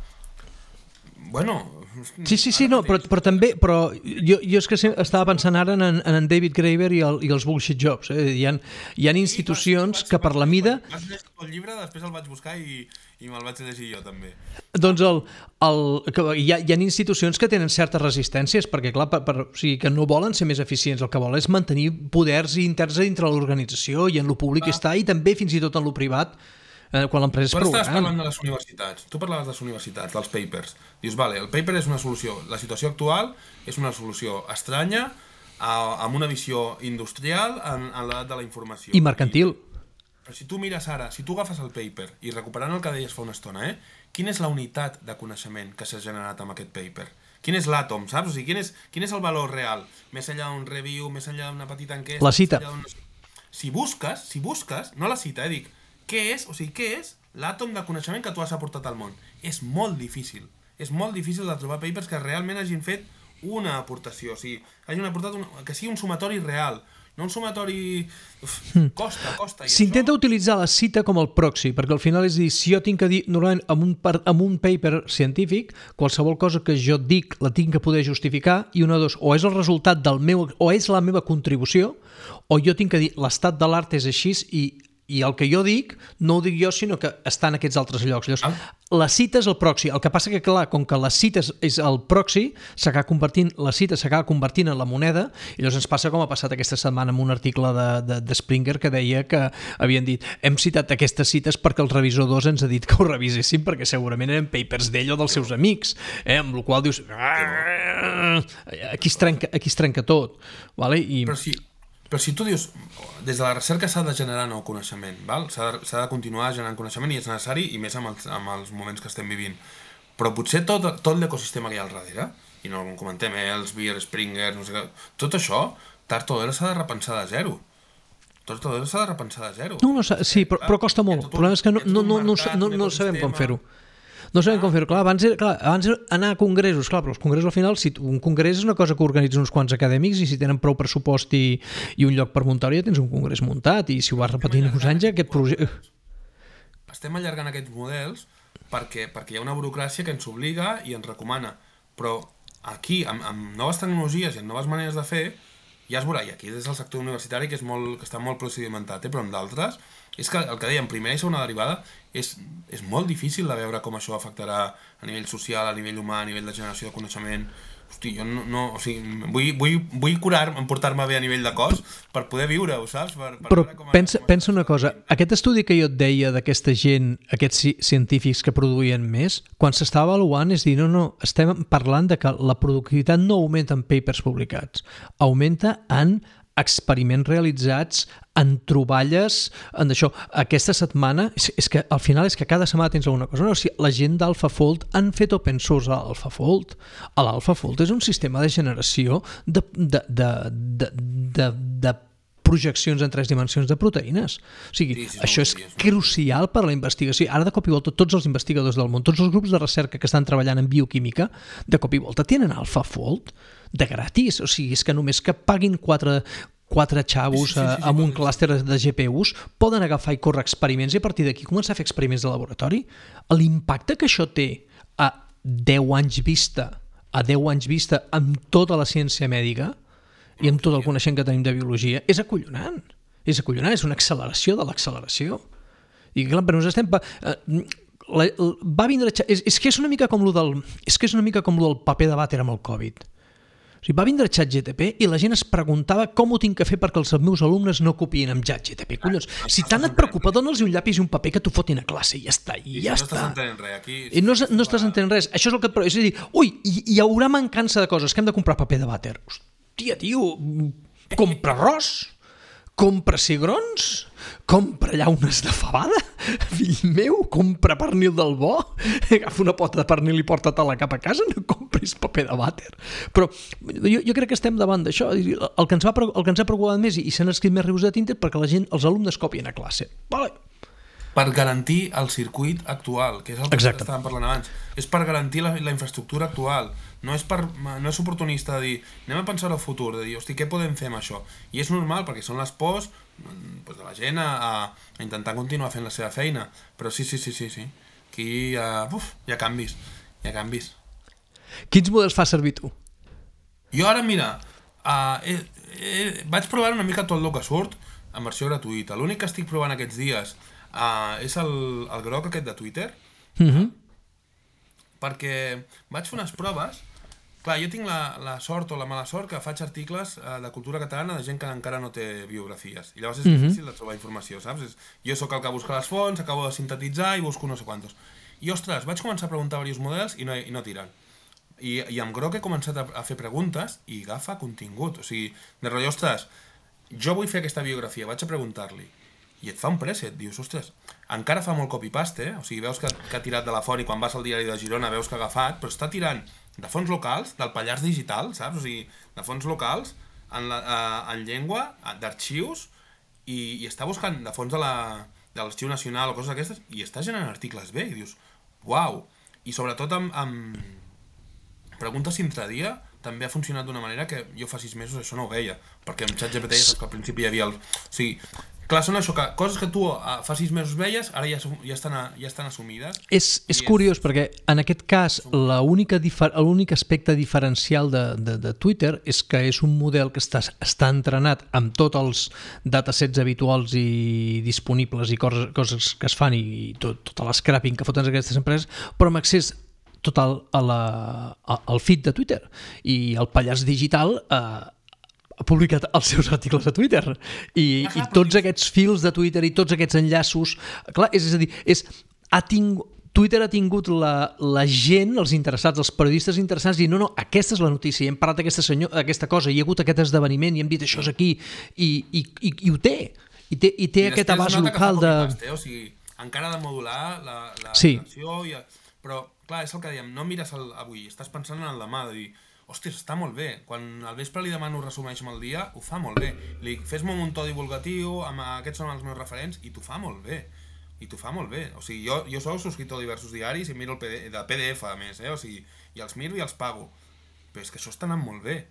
Bueno... Sí, sí, sí, no, però, però també... Però jo, jo és que estava pensant ara en, en en David Graeber i, el, i els bullshit jobs. Eh? Hi ha, hi ha institucions que per la mida... Vaig llegir el llibre, després el vaig buscar i, i me'l vaig llegir jo també. Doncs el, el, que hi, ha, hi ha institucions que tenen certes resistències perquè, clar, per, per, o sigui, que no volen ser més eficients. El que volen és mantenir poders interns dintre l'organització i en lo públic ah. està, i també fins i tot en lo privat. Eh, quan l'empresa és prou gran. Tu estaves parlant de les universitats, tu parlaves de les universitats, dels papers. Dius, vale, el paper és una solució, la situació actual és una solució estranya, a, amb una visió industrial en, en l'edat de la informació. I mercantil. I, però si tu mires ara, si tu agafes el paper, i recuperant el que deies fa una estona, eh, quina és la unitat de coneixement que s'ha generat amb aquest paper? Quin és l'àtom, saps? O sigui, quin és, quin és el valor real? Més enllà d'un review, més enllà d'una petita enquesta... La cita. Si busques, si busques, no la cita, eh, dic, què és, o sigui, què és l'àtom de coneixement que tu has aportat al món? És molt difícil. És molt difícil de trobar papers que realment hagin fet una aportació, o sigui, hagin aportat una, que sigui un sumatori real. no un sumatori... Uf, costa, costa. S'intenta això... utilitzar la cita com el proxy, perquè al final és dir, si jo tinc que dir, normalment amb un, amb un paper científic, qualsevol cosa que jo dic la tinc que poder justificar, i una o dos, o és el resultat del meu, o és la meva contribució, o jo tinc que dir, l'estat de l'art és així, i i el que jo dic, no ho dic jo, sinó que està en aquests altres llocs. Llavors, ah. la cita és el proxy. El que passa que, clar, com que la cita és el proxy, s'acaba convertint, la cita s'acaba convertint en la moneda, i llavors ens passa com ha passat aquesta setmana amb un article de, de, de Springer que deia que havien dit, hem citat aquestes cites perquè el revisor dos ens ha dit que ho reviséssim, perquè segurament eren papers d'ell o dels seus amics, eh? Amb la qual dius, aquí es trenca, aquí es trenca tot. Vale? I... Però sí. Però si tu dius, des de la recerca s'ha de generar nou coneixement, val? S'ha de, s'ha de continuar generant coneixement i és necessari, i més amb els, amb els moments que estem vivint. Però potser tot, tot l'ecosistema que hi ha al darrere, i no ho comentem, eh, els Beer, Springer, no sé què, tot això, tard o d'hora s'ha de repensar de zero. Tard o d'hora s'ha de repensar de zero. No, no, sí, però, però costa molt. El problema és que no, no, no, no, no, no sabem com fer-ho. No sabem com fer-ho. Clar, abans, era, clar, abans era anar a congressos, clar, però els congressos al final, si un congrés és una cosa que organitzen uns quants acadèmics i si tenen prou pressupost i, i un lloc per muntar-ho ja tens un congrés muntat i si ho vas repetint uns anys aquest projecte... Estem allargant aquests models perquè, perquè hi ha una burocràcia que ens obliga i ens recomana, però aquí, amb, amb noves tecnologies i amb noves maneres de fer, ja es veurà, i aquí des del sector universitari que, és molt, que està molt procedimentat, eh, però amb d'altres és que el que dèiem, primera i segona derivada és, és molt difícil de veure com això afectarà a nivell social, a nivell humà, a nivell de generació de coneixement. Hosti, jo no... no o sigui, vull, vull, vull curar, emportar-me bé a nivell de cos per poder viure-ho, saps? Per, per Però com a, pensa, com a... pensa una cosa, aquest estudi que jo et deia d'aquesta gent, aquests científics que produïen més, quan s'estava avaluant és dir, no, no, estem parlant de que la productivitat no augmenta en papers publicats, augmenta en experiments realitzats, en troballes, en això. Aquesta setmana, és, és que al final és que cada setmana tens alguna cosa. No, o sigui, la gent d'AlphaFold han fet open source a l'AlphaFold. L'AlphaFold és un sistema de generació de, de, de, de, de, de projeccions en tres dimensions de proteïnes. O sigui, sí, sí, això és crucial per a la investigació. Ara, de cop i volta, tots els investigadors del món, tots els grups de recerca que estan treballant en bioquímica, de cop i volta tenen AlphaFold de gratis. O sigui, és que només que paguin quatre, quatre xavos sí, sí, sí, sí, amb un clúster de G P Us poden agafar i córrer experiments i a partir d'aquí començar a fer experiments de laboratori. L'impacte que això té a deu anys vista, a deu anys vista amb tota la ciència mèdica i amb tot el coneixement que tenim de biologia, és acollonant. És acollonant, és una acceleració de l'acceleració. I clar, però nosaltres estem... Eh, la, la, va vindre... És, és que és una mica com lo del... És que és una mica com lo del paper de vàter amb el Covid. O sigui, va vindre ChatGPT i la gent es preguntava com ho tinc que fer perquè els meus alumnes no copiïn amb ChatGPT. Collons, si tant et preocupa, dona'ls un llapis i un paper que t'ho fotin a classe i ja està. I, I ja no està. estàs entenent res. Aquí... I no, no estàs entenent res. Això és el que et... És a dir, ui, hi, hi haurà mancança de coses, que hem de comprar paper de vàter. Hòstia, tio, compra arròs, compra cigrons, compra llaunes de fabada, fill meu, compra pernil del bo, agafa una pota de pernil i porta-te-la cap a casa, no compris paper de vàter. Però jo, jo crec que estem davant d'això. El que ens, va, el que ens ha preocupat més i, i s'han escrit més rius de tinta perquè la gent, els alumnes copien a classe. Vale. Per garantir el circuit actual, que és el que Exacte. estàvem parlant abans. És per garantir la, la infraestructura actual. No és, per, no és oportunista de dir, anem a pensar al futur, de dir, hosti, què podem fer amb això? I és normal, perquè són les pors pues, de la gent a, a intentar continuar fent la seva feina. Però sí, sí, sí, sí, sí. Aquí hi ha, uf, hi ha canvis. Hi ha canvis. Quins models fas servir tu? Jo ara, mira, uh, eh, eh, vaig provar una mica tot el que surt en versió gratuïta. L'únic que estic provant aquests dies Uh, és el, el groc aquest de Twitter, mm-hmm. perquè vaig fer unes proves. Clar, jo tinc la, la sort o la mala sort que faig articles uh, de cultura catalana de gent que encara no té biografies i llavors és mm-hmm. difícil de trobar informació, saps? És, jo sóc el que busca les fonts, acabo de sintetitzar i busco no sé quantos. I ostres, vaig començar a preguntar diversos models i no, i no tiren. I, i amb groc he començat a, a fer preguntes i agafa contingut, o sigui, de rotllo, ostres, jo vull fer aquesta biografia, vaig a preguntar-li i et fa un preset, dius, ostres, encara fa molt copy-paste, eh? O sigui, veus que, que ha tirat de la font i quan vas al diari de Girona veus que ha agafat, però està tirant de fonts locals, del Pallars Digital, saps? O sigui, de fonts locals, en, la, uh, en llengua, d'arxius, i, i està buscant de fonts de la, de l'Arxiu Nacional o coses d'aquestes, i està generant articles bé, i dius, uau! I sobretot amb, amb preguntes intradia també ha funcionat d'una manera que jo fa sis mesos això no ho veia, perquè amb ChatGPT ja saps que al principi hi havia el... O sigui, clar, són això, que coses que tu uh, fa sis mesos veies, ara ja, ja, estan, a, ja estan assumides. És, és curiós, és... perquè en aquest cas l'únic aspecte diferencial de, de, de Twitter és que és un model que està, està entrenat amb tots els datasets habituals i disponibles i coses, coses que es fan i tot, tot l'escraping que foten aquestes empreses, però amb accés total a la, a, al feed de Twitter. I el Pallars Digital... Eh, ha publicat els seus articles a Twitter i, i tots aquests fils de Twitter i tots aquests enllaços, clar, és, és a dir, és, ha tingut, Twitter ha tingut la, la gent, els interessats, els periodistes interessats, i no, no, aquesta és la notícia, i hem parlat d'aquesta senyor, aquesta cosa, hi ha hagut aquest esdeveniment i hem dit això és aquí, i, i, i, i ho té, i té, i té I aquest abast local de... Paste, o sigui, encara ha de modular la, la sí. relació, i, però clar, és el que dèiem, no mires el, avui, estàs pensant en el demà, de dir, hòsties, està molt bé. Quan al vespre li demano resumeix-me el dia, ho fa molt bé. Li fes-me un to divulgatiu, amb aquests són els meus referents, i t'ho fa molt bé. I t'ho fa molt bé. O sigui, jo, jo soc subscriptor de diversos diaris i miro el P D F, de P D F, a més, eh? O sigui, i els miro i els pago. Però és que això està anant molt bé.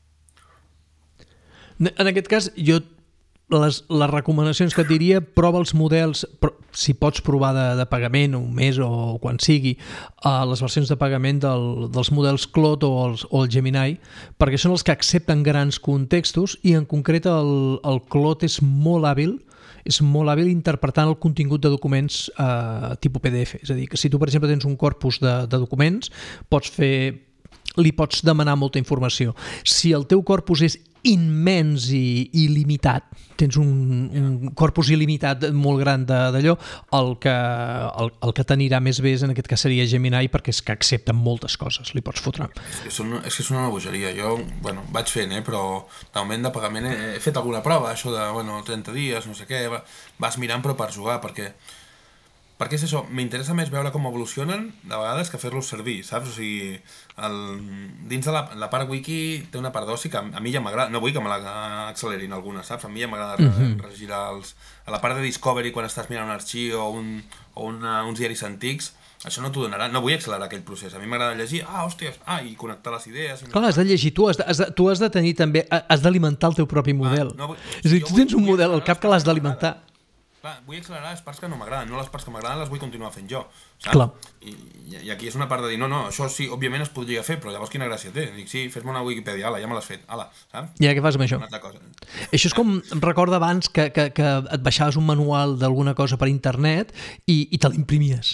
En aquest cas, jo les, les recomanacions que et diria, prova els models, si pots provar de, de pagament un mes o quan sigui, uh, les versions de pagament del, dels models Claude o, els, o el Gemini, perquè són els que accepten grans contextos i en concret el, el Claude és molt hàbil és molt hàbil interpretant el contingut de documents eh, tipus P D F. És a dir, que si tu, per exemple, tens un corpus de, de documents, pots fer, li pots demanar molta informació. Si el teu corpus és immens i il·limitat, tens un, un corpus il·limitat molt gran d'allò, el que, el, el que t'anirà més bé en aquest cas seria Gemini, perquè és que accepta moltes coses, li pots fotre. És que, són, és que és una bogeria. Jo, bueno, vaig fent, eh, però d'augment de pagament he, he fet alguna prova, això de, bueno, trenta dies, no sé què, vas mirant però per jugar, perquè perquè és això, m'interessa més veure com evolucionen de vegades que fer-los servir, saps? O sigui, el, dins de la, la part wiki té una part d'oci que a, a mi ja m'agrada, no vull que me l'accelerin alguna, saps? A mi ja m'agrada mm-hmm. regirar els... A la part de Discovery, quan estàs mirant un arxiu o, un, o una, uns diaris antics, això no t'ho donarà, no vull accelerar aquell procés. A mi m'agrada llegir, ah, hòsties, ah, i connectar les idees... I clar, has de llegir, tu has de, has de, tu has de tenir també, has d'alimentar el teu propi model. Ah, no, és a dir, tu tens un model al cap que l'has d'alimentar. Clar, vull accelerar les parts que no m'agraden, no les parts que m'agraden les vull continuar fent jo, saps? Clar. I, I aquí és una part de dir, no, no, això sí, òbviament es podria fer, però llavors quina gràcia té? Dic, sí, fes-me una Wikipedia, ala, ja me l'has fet, ala, saps? I ara què fas amb això? Això és com, em recorda abans que, que, que et baixaves un manual d'alguna cosa per internet i, i te l'imprimies.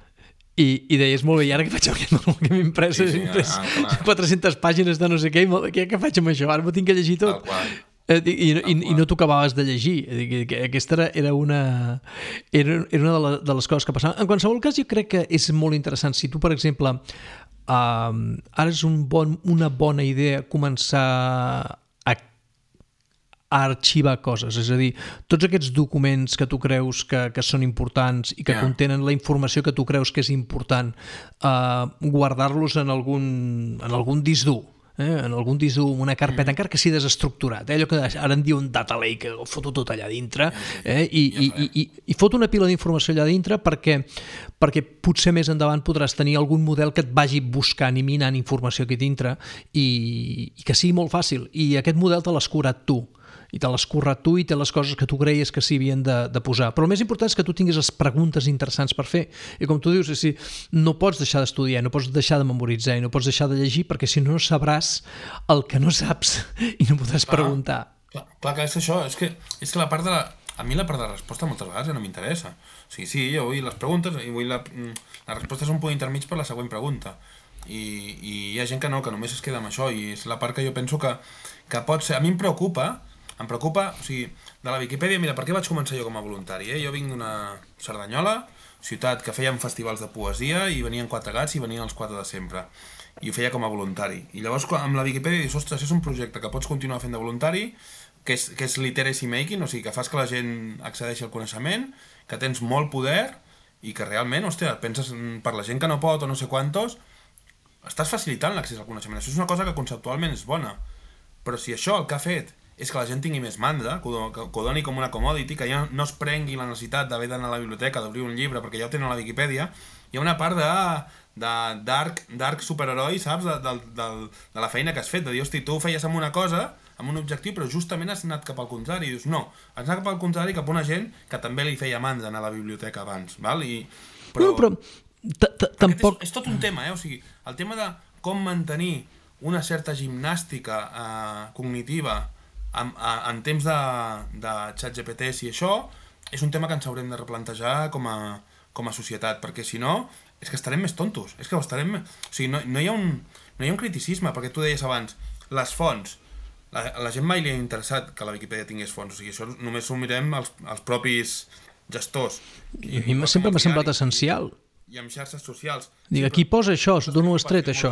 I, i deies, molt bé, i ara què faig amb aquest manual que m'he imprès? Sí, sí, imprès ah, quatre-centes pàgines de no sé què, i què, què faig amb això? Ara m'ho tinc que llegir tot. Tal qual. I, i, i, i no t'ho acabaves de llegir. Aquesta era una, era, era una de, la, de les coses que passaven. En qualsevol cas, jo crec que és molt interessant. Si tu, per exemple, uh, ara és un bon, una bona idea començar a, a arxivar coses. És a dir, tots aquests documents que tu creus que, que són importants i que yeah. contenen la informació que tu creus que és important, uh, guardar-los en algun, en algun disc dur. Eh, en algun disc dur, una carpeta, mm. encara que sigui desestructurat, eh, allò que ara en diuen data lake, ho foto tot allà dintre, eh, i, i, i, i, i foto una pila d'informació allà dintre perquè, perquè potser més endavant podràs tenir algun model que et vagi buscant i minant informació aquí dintre i, i que sigui molt fàcil. I aquest model te l'has curat tu. I te l'has currat tu i té les coses que tu creies que s'hi havien de, de posar. Però el més important és que tu tinguis les preguntes interessants per fer. I com tu dius, si no pots deixar d'estudiar, no pots deixar de memoritzar i no pots deixar de llegir perquè si no no sabràs el que no saps i no podràs clar, preguntar. Clar, clar que és això, és que, és que la part de la... A mi la part de la resposta moltes vegades ja no m'interessa. O sigui, sí, jo vull les preguntes i vull la... La resposta és un punt intermig per la següent pregunta. I, i hi ha gent que no, que només es queda amb això i és la part que jo penso que, que pot ser... A mi em preocupa Em preocupa, o sigui, de la Viquipèdia, mira, per què vaig començar jo com a voluntari? Eh? Jo vinc d'una Cerdanyola, ciutat que fèiem festivals de poesia i venien quatre gats i venien els quatre de sempre. I ho feia com a voluntari. I llavors amb la Viquipèdia dius, ostres, és un projecte que pots continuar fent de voluntari, que és, que és literacy making, o sigui, que fas que la gent accedeixi al coneixement, que tens molt poder i que realment, hòstia, penses per la gent que no pot o no sé quantos, estàs facilitant l'accés al coneixement. Això és una cosa que conceptualment és bona. Però si això el que ha fet és que la gent tingui més mandra, que ho, que, que ho doni com una commodity, que ja no es prengui la necessitat d'haver d'anar a la biblioteca, d'obrir un llibre, perquè ja ho tenen a la Viquipèdia. Hi ha una part de, de dark, dark superheroi, saps? De, de, de, de la feina que has fet, de dir, hosti, tu feies amb una cosa, amb un objectiu, però justament has anat cap al contrari. I dius, no, has anat cap al contrari, cap a una gent que també li feia mandra anar a la biblioteca abans, val? I, però, no, però tampoc... És, és tot un tema, eh? O sigui, el tema de com mantenir una certa gimnàstica eh, cognitiva en, en temps de, de ChatGPT, si això, és un tema que ens haurem de replantejar com a, com a societat, perquè si no, és que estarem més tontos. És que estarem... O sigui, no, no, hi ha un, no hi ha un criticisme, perquè tu deies abans, les fonts. La, la gent mai li ha interessat que la Viquipèdia tingués fons, o sigui, això només ho mirem els, els propis gestors. I, I a mi sempre m'ha semblat essencial. I amb xarxes socials. Digue, aquí posa això, d'on ho has tret, això?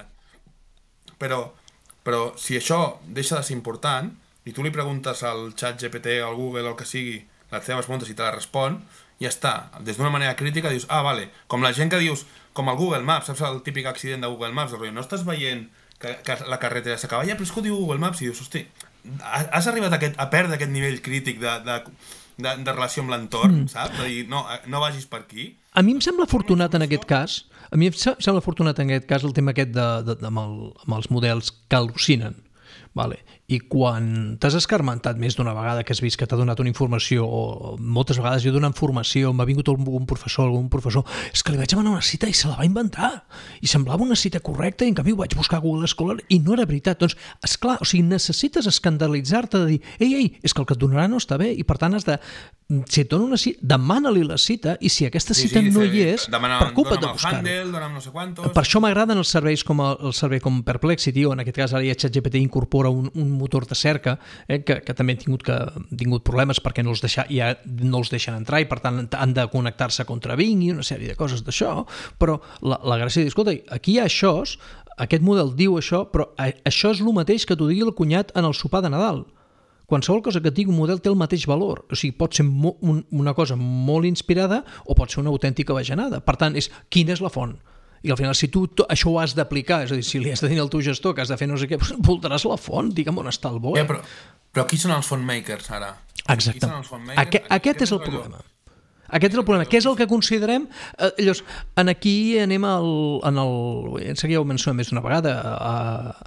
Però, però si això deixa de ser important, i tu li preguntes al xat G P T, al Google, o el que sigui, les teves preguntes i te la respon, ja està. Des d'una manera crítica dius, ah, vale, com la gent que dius, com el Google Maps, saps el típic accident de Google Maps, no estàs veient que, que la carretera s'acaba, ja, però és que ho diu Google Maps, i dius, hosti, has arribat a, aquest, a perdre aquest nivell crític de, de, de, de relació amb l'entorn, mm. saps? De dir, no, no vagis per aquí. A mi em sembla afortunat en aquest cas, a mi em sembla afortunat en aquest cas el tema aquest de, de, de, amb, el, amb els models que al·lucinen. Vale. I quan t'has escarmentat més d'una vegada que has vist que t'ha donat una informació, o moltes vegades jo he donat formació, m'ha vingut algun professor, algun professor, és que li vaig demanar una cita i se la va inventar, i semblava una cita correcta, i en canvi ho vaig buscar a Google Scholar i no era veritat. Doncs, esclar, o sigui, necessites escandalitzar-te de dir, ei, ei, és que el que et donarà no està bé, i per tant has de, si et dona una cita, demana-li la cita, i si aquesta cita sí, sí, no sí, hi és, demana, preocupa't de buscar-ho. Handle, dona'm no sé quantos... Per això m'agraden els serveis com el, el servei com Perplexity, o en aquest cas ara ja ChatGPT incorpora un, un motor de cerca, eh, que, que també han tingut, que, han tingut problemes perquè no els, deixa, ja no els deixen entrar i per tant han de connectar-se contra Bing i una sèrie de coses d'això, però la, la gràcia és, escolta, aquí hi ha això, aquest model diu això, però això és el mateix que t'ho digui el cunyat en el sopar de Nadal. Qualsevol cosa que et digui un model té el mateix valor, o sigui, pot ser mo, un, una cosa molt inspirada o pot ser una autèntica bajanada. Per tant, és quina és la font? I al final, si tu to, això ho has d'aplicar, és a dir, si li has de dir al teu gestor que has de fer no sé què, doncs voldràs la font, digue'm on està el bo. Ja, però, però qui són els font makers, ara? Exacte. Aquest, aquest és el problema. Aquest és el problema. Què és el que considerem? Eh, llavors, en aquí anem al, en el... En ja ho mencionem més d'una vegada, a,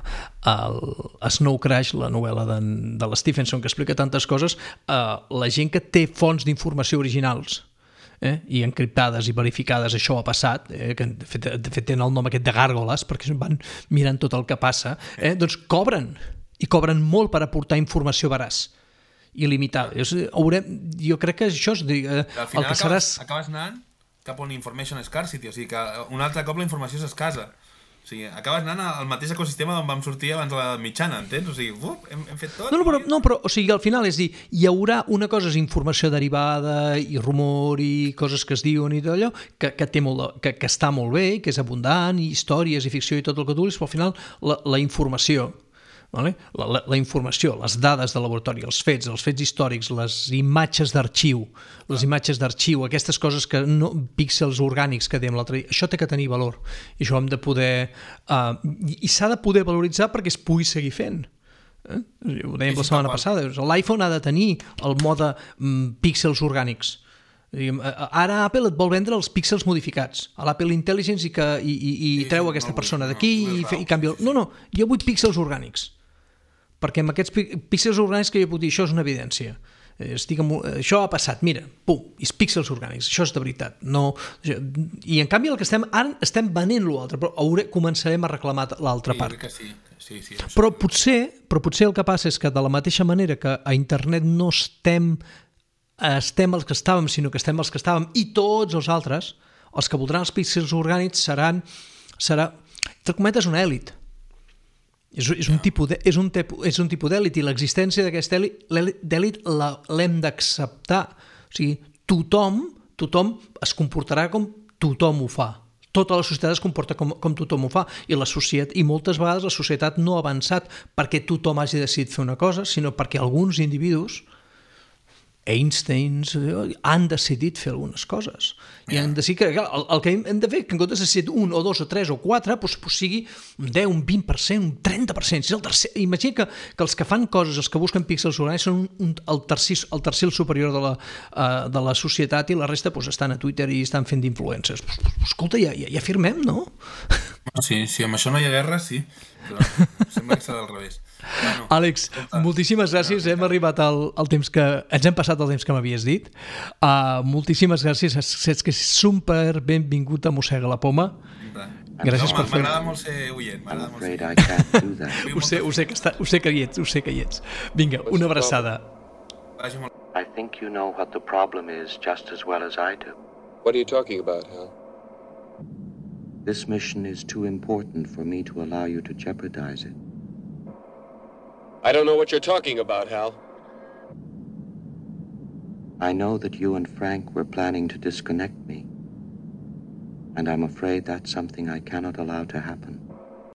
a, a Snow Crash, la novel·la de, de l'Stephenson, que explica tantes coses, eh, la gent que té fonts d'informació originals, eh, i encriptades i verificades, això ha passat, eh, que de fet, de fet tenen el nom aquest de gàrgoles, perquè van mirant tot el que passa, eh, doncs cobren, i cobren molt per aportar informació veraç. Il·limitada. Haurem, jo crec que això és... Eh, al final el que acabes, seràs... acabes anant cap a un information scarcity, o sigui que un altre cop la informació s'escasa. O sigui, acabes anant al mateix ecosistema d'on vam sortir abans de la mitjana, entens? O sigui, uf, hem, hem fet tot... No, no, però, no, però o sigui, al final és dir, hi haurà una cosa, és informació derivada i rumor i coses que es diuen i tot allò, que, que, té molt, que, que està molt bé, que és abundant, i històries i ficció i tot el que tu vulguis, però al final la, la informació... Vale? La, la, la informació, les dades de laboratori, els fets, els fets històrics, les imatges d'arxiu, les imatges d'arxiu, aquestes coses que no, píxels orgànics que dèiem l'altre dia, això té que tenir valor. I això hem de poder... Uh, I s'ha de poder valoritzar perquè es pugui seguir fent. Eh? Ho dèiem la setmana passada. L'iPhone ha de tenir el mode um, píxels orgànics. Ara Apple et vol vendre els píxels modificats a l'Apple Intelligence i, que, i, i, i sí, treu sí, aquesta no, persona d'aquí no, i, i canvia... No, no, jo vull píxels orgànics, perquè amb aquests píxels orgànics que jo puc dir, això és una evidència, estic amb... això ha passat, mira, pum, és píxels orgànics, això és de veritat, no... I en canvi el que estem ara estem venent l'altre, però hauré, començarem a reclamar l'altra sí, part. Que sí. Sí, sí, però, potser, però potser el que passa és que de la mateixa manera que a internet no estem estem els que estàvem, sinó que estem els que estàvem i tots els altres, els que voldran els píxels orgànics seran, serà, entre cometes, una èlit. És, és, un tipus de, és, un tipus, és un tipus d'èlit i l'existència d'aquesta èlit l'hem d'acceptar. O sigui, tothom, tothom es comportarà com tothom ho fa. Tota la societat es comporta com, com tothom ho fa i, la societat, i moltes vegades la societat no ha avançat perquè tothom hagi decidit fer una cosa, sinó perquè alguns individus Einsteins, han decidit fer algunes coses. I han decidit que el, el que hem de fer, que en comptes de ser un o dos o tres o quatre, doncs, doncs sigui un deu, un vint per cent, un trenta per cent. Si és el tercer, imagina que, que els que fan coses, els que busquen píxels orgànics, són un, un, el, tercer, el tercer superior de la, uh, de la societat, i la resta doncs, estan a Twitter i estan fent d'influencers. Pues, pues, escolta, ja, ja, ja firmem, no? Sí, sí, amb això no hi ha guerra, sí. Però sembla que serà al revés. Bueno, Àlex, escolta, moltíssimes gràcies. Hem arribat al, al temps que... Ens hem passat el temps que m'havies dit. Uh, moltíssimes gràcies. Saps que és super benvingut a Mossega la Poma. Gràcies no, per fer... M'agrada molt ser oient. M'agrada molt ser... ho, sé, ho, sé que està, ho sé que hi ets, ho sé que hi ets. Vinga, una abraçada. I think you know what the problem is just as well as I do. What are you talking about, Hal? This mission is too important for me to allow you to jeopardize it. I don't know what you're talking about, Hal. I know that you and Frank were planning to disconnect me, and I'm afraid that's something I cannot allow to happen.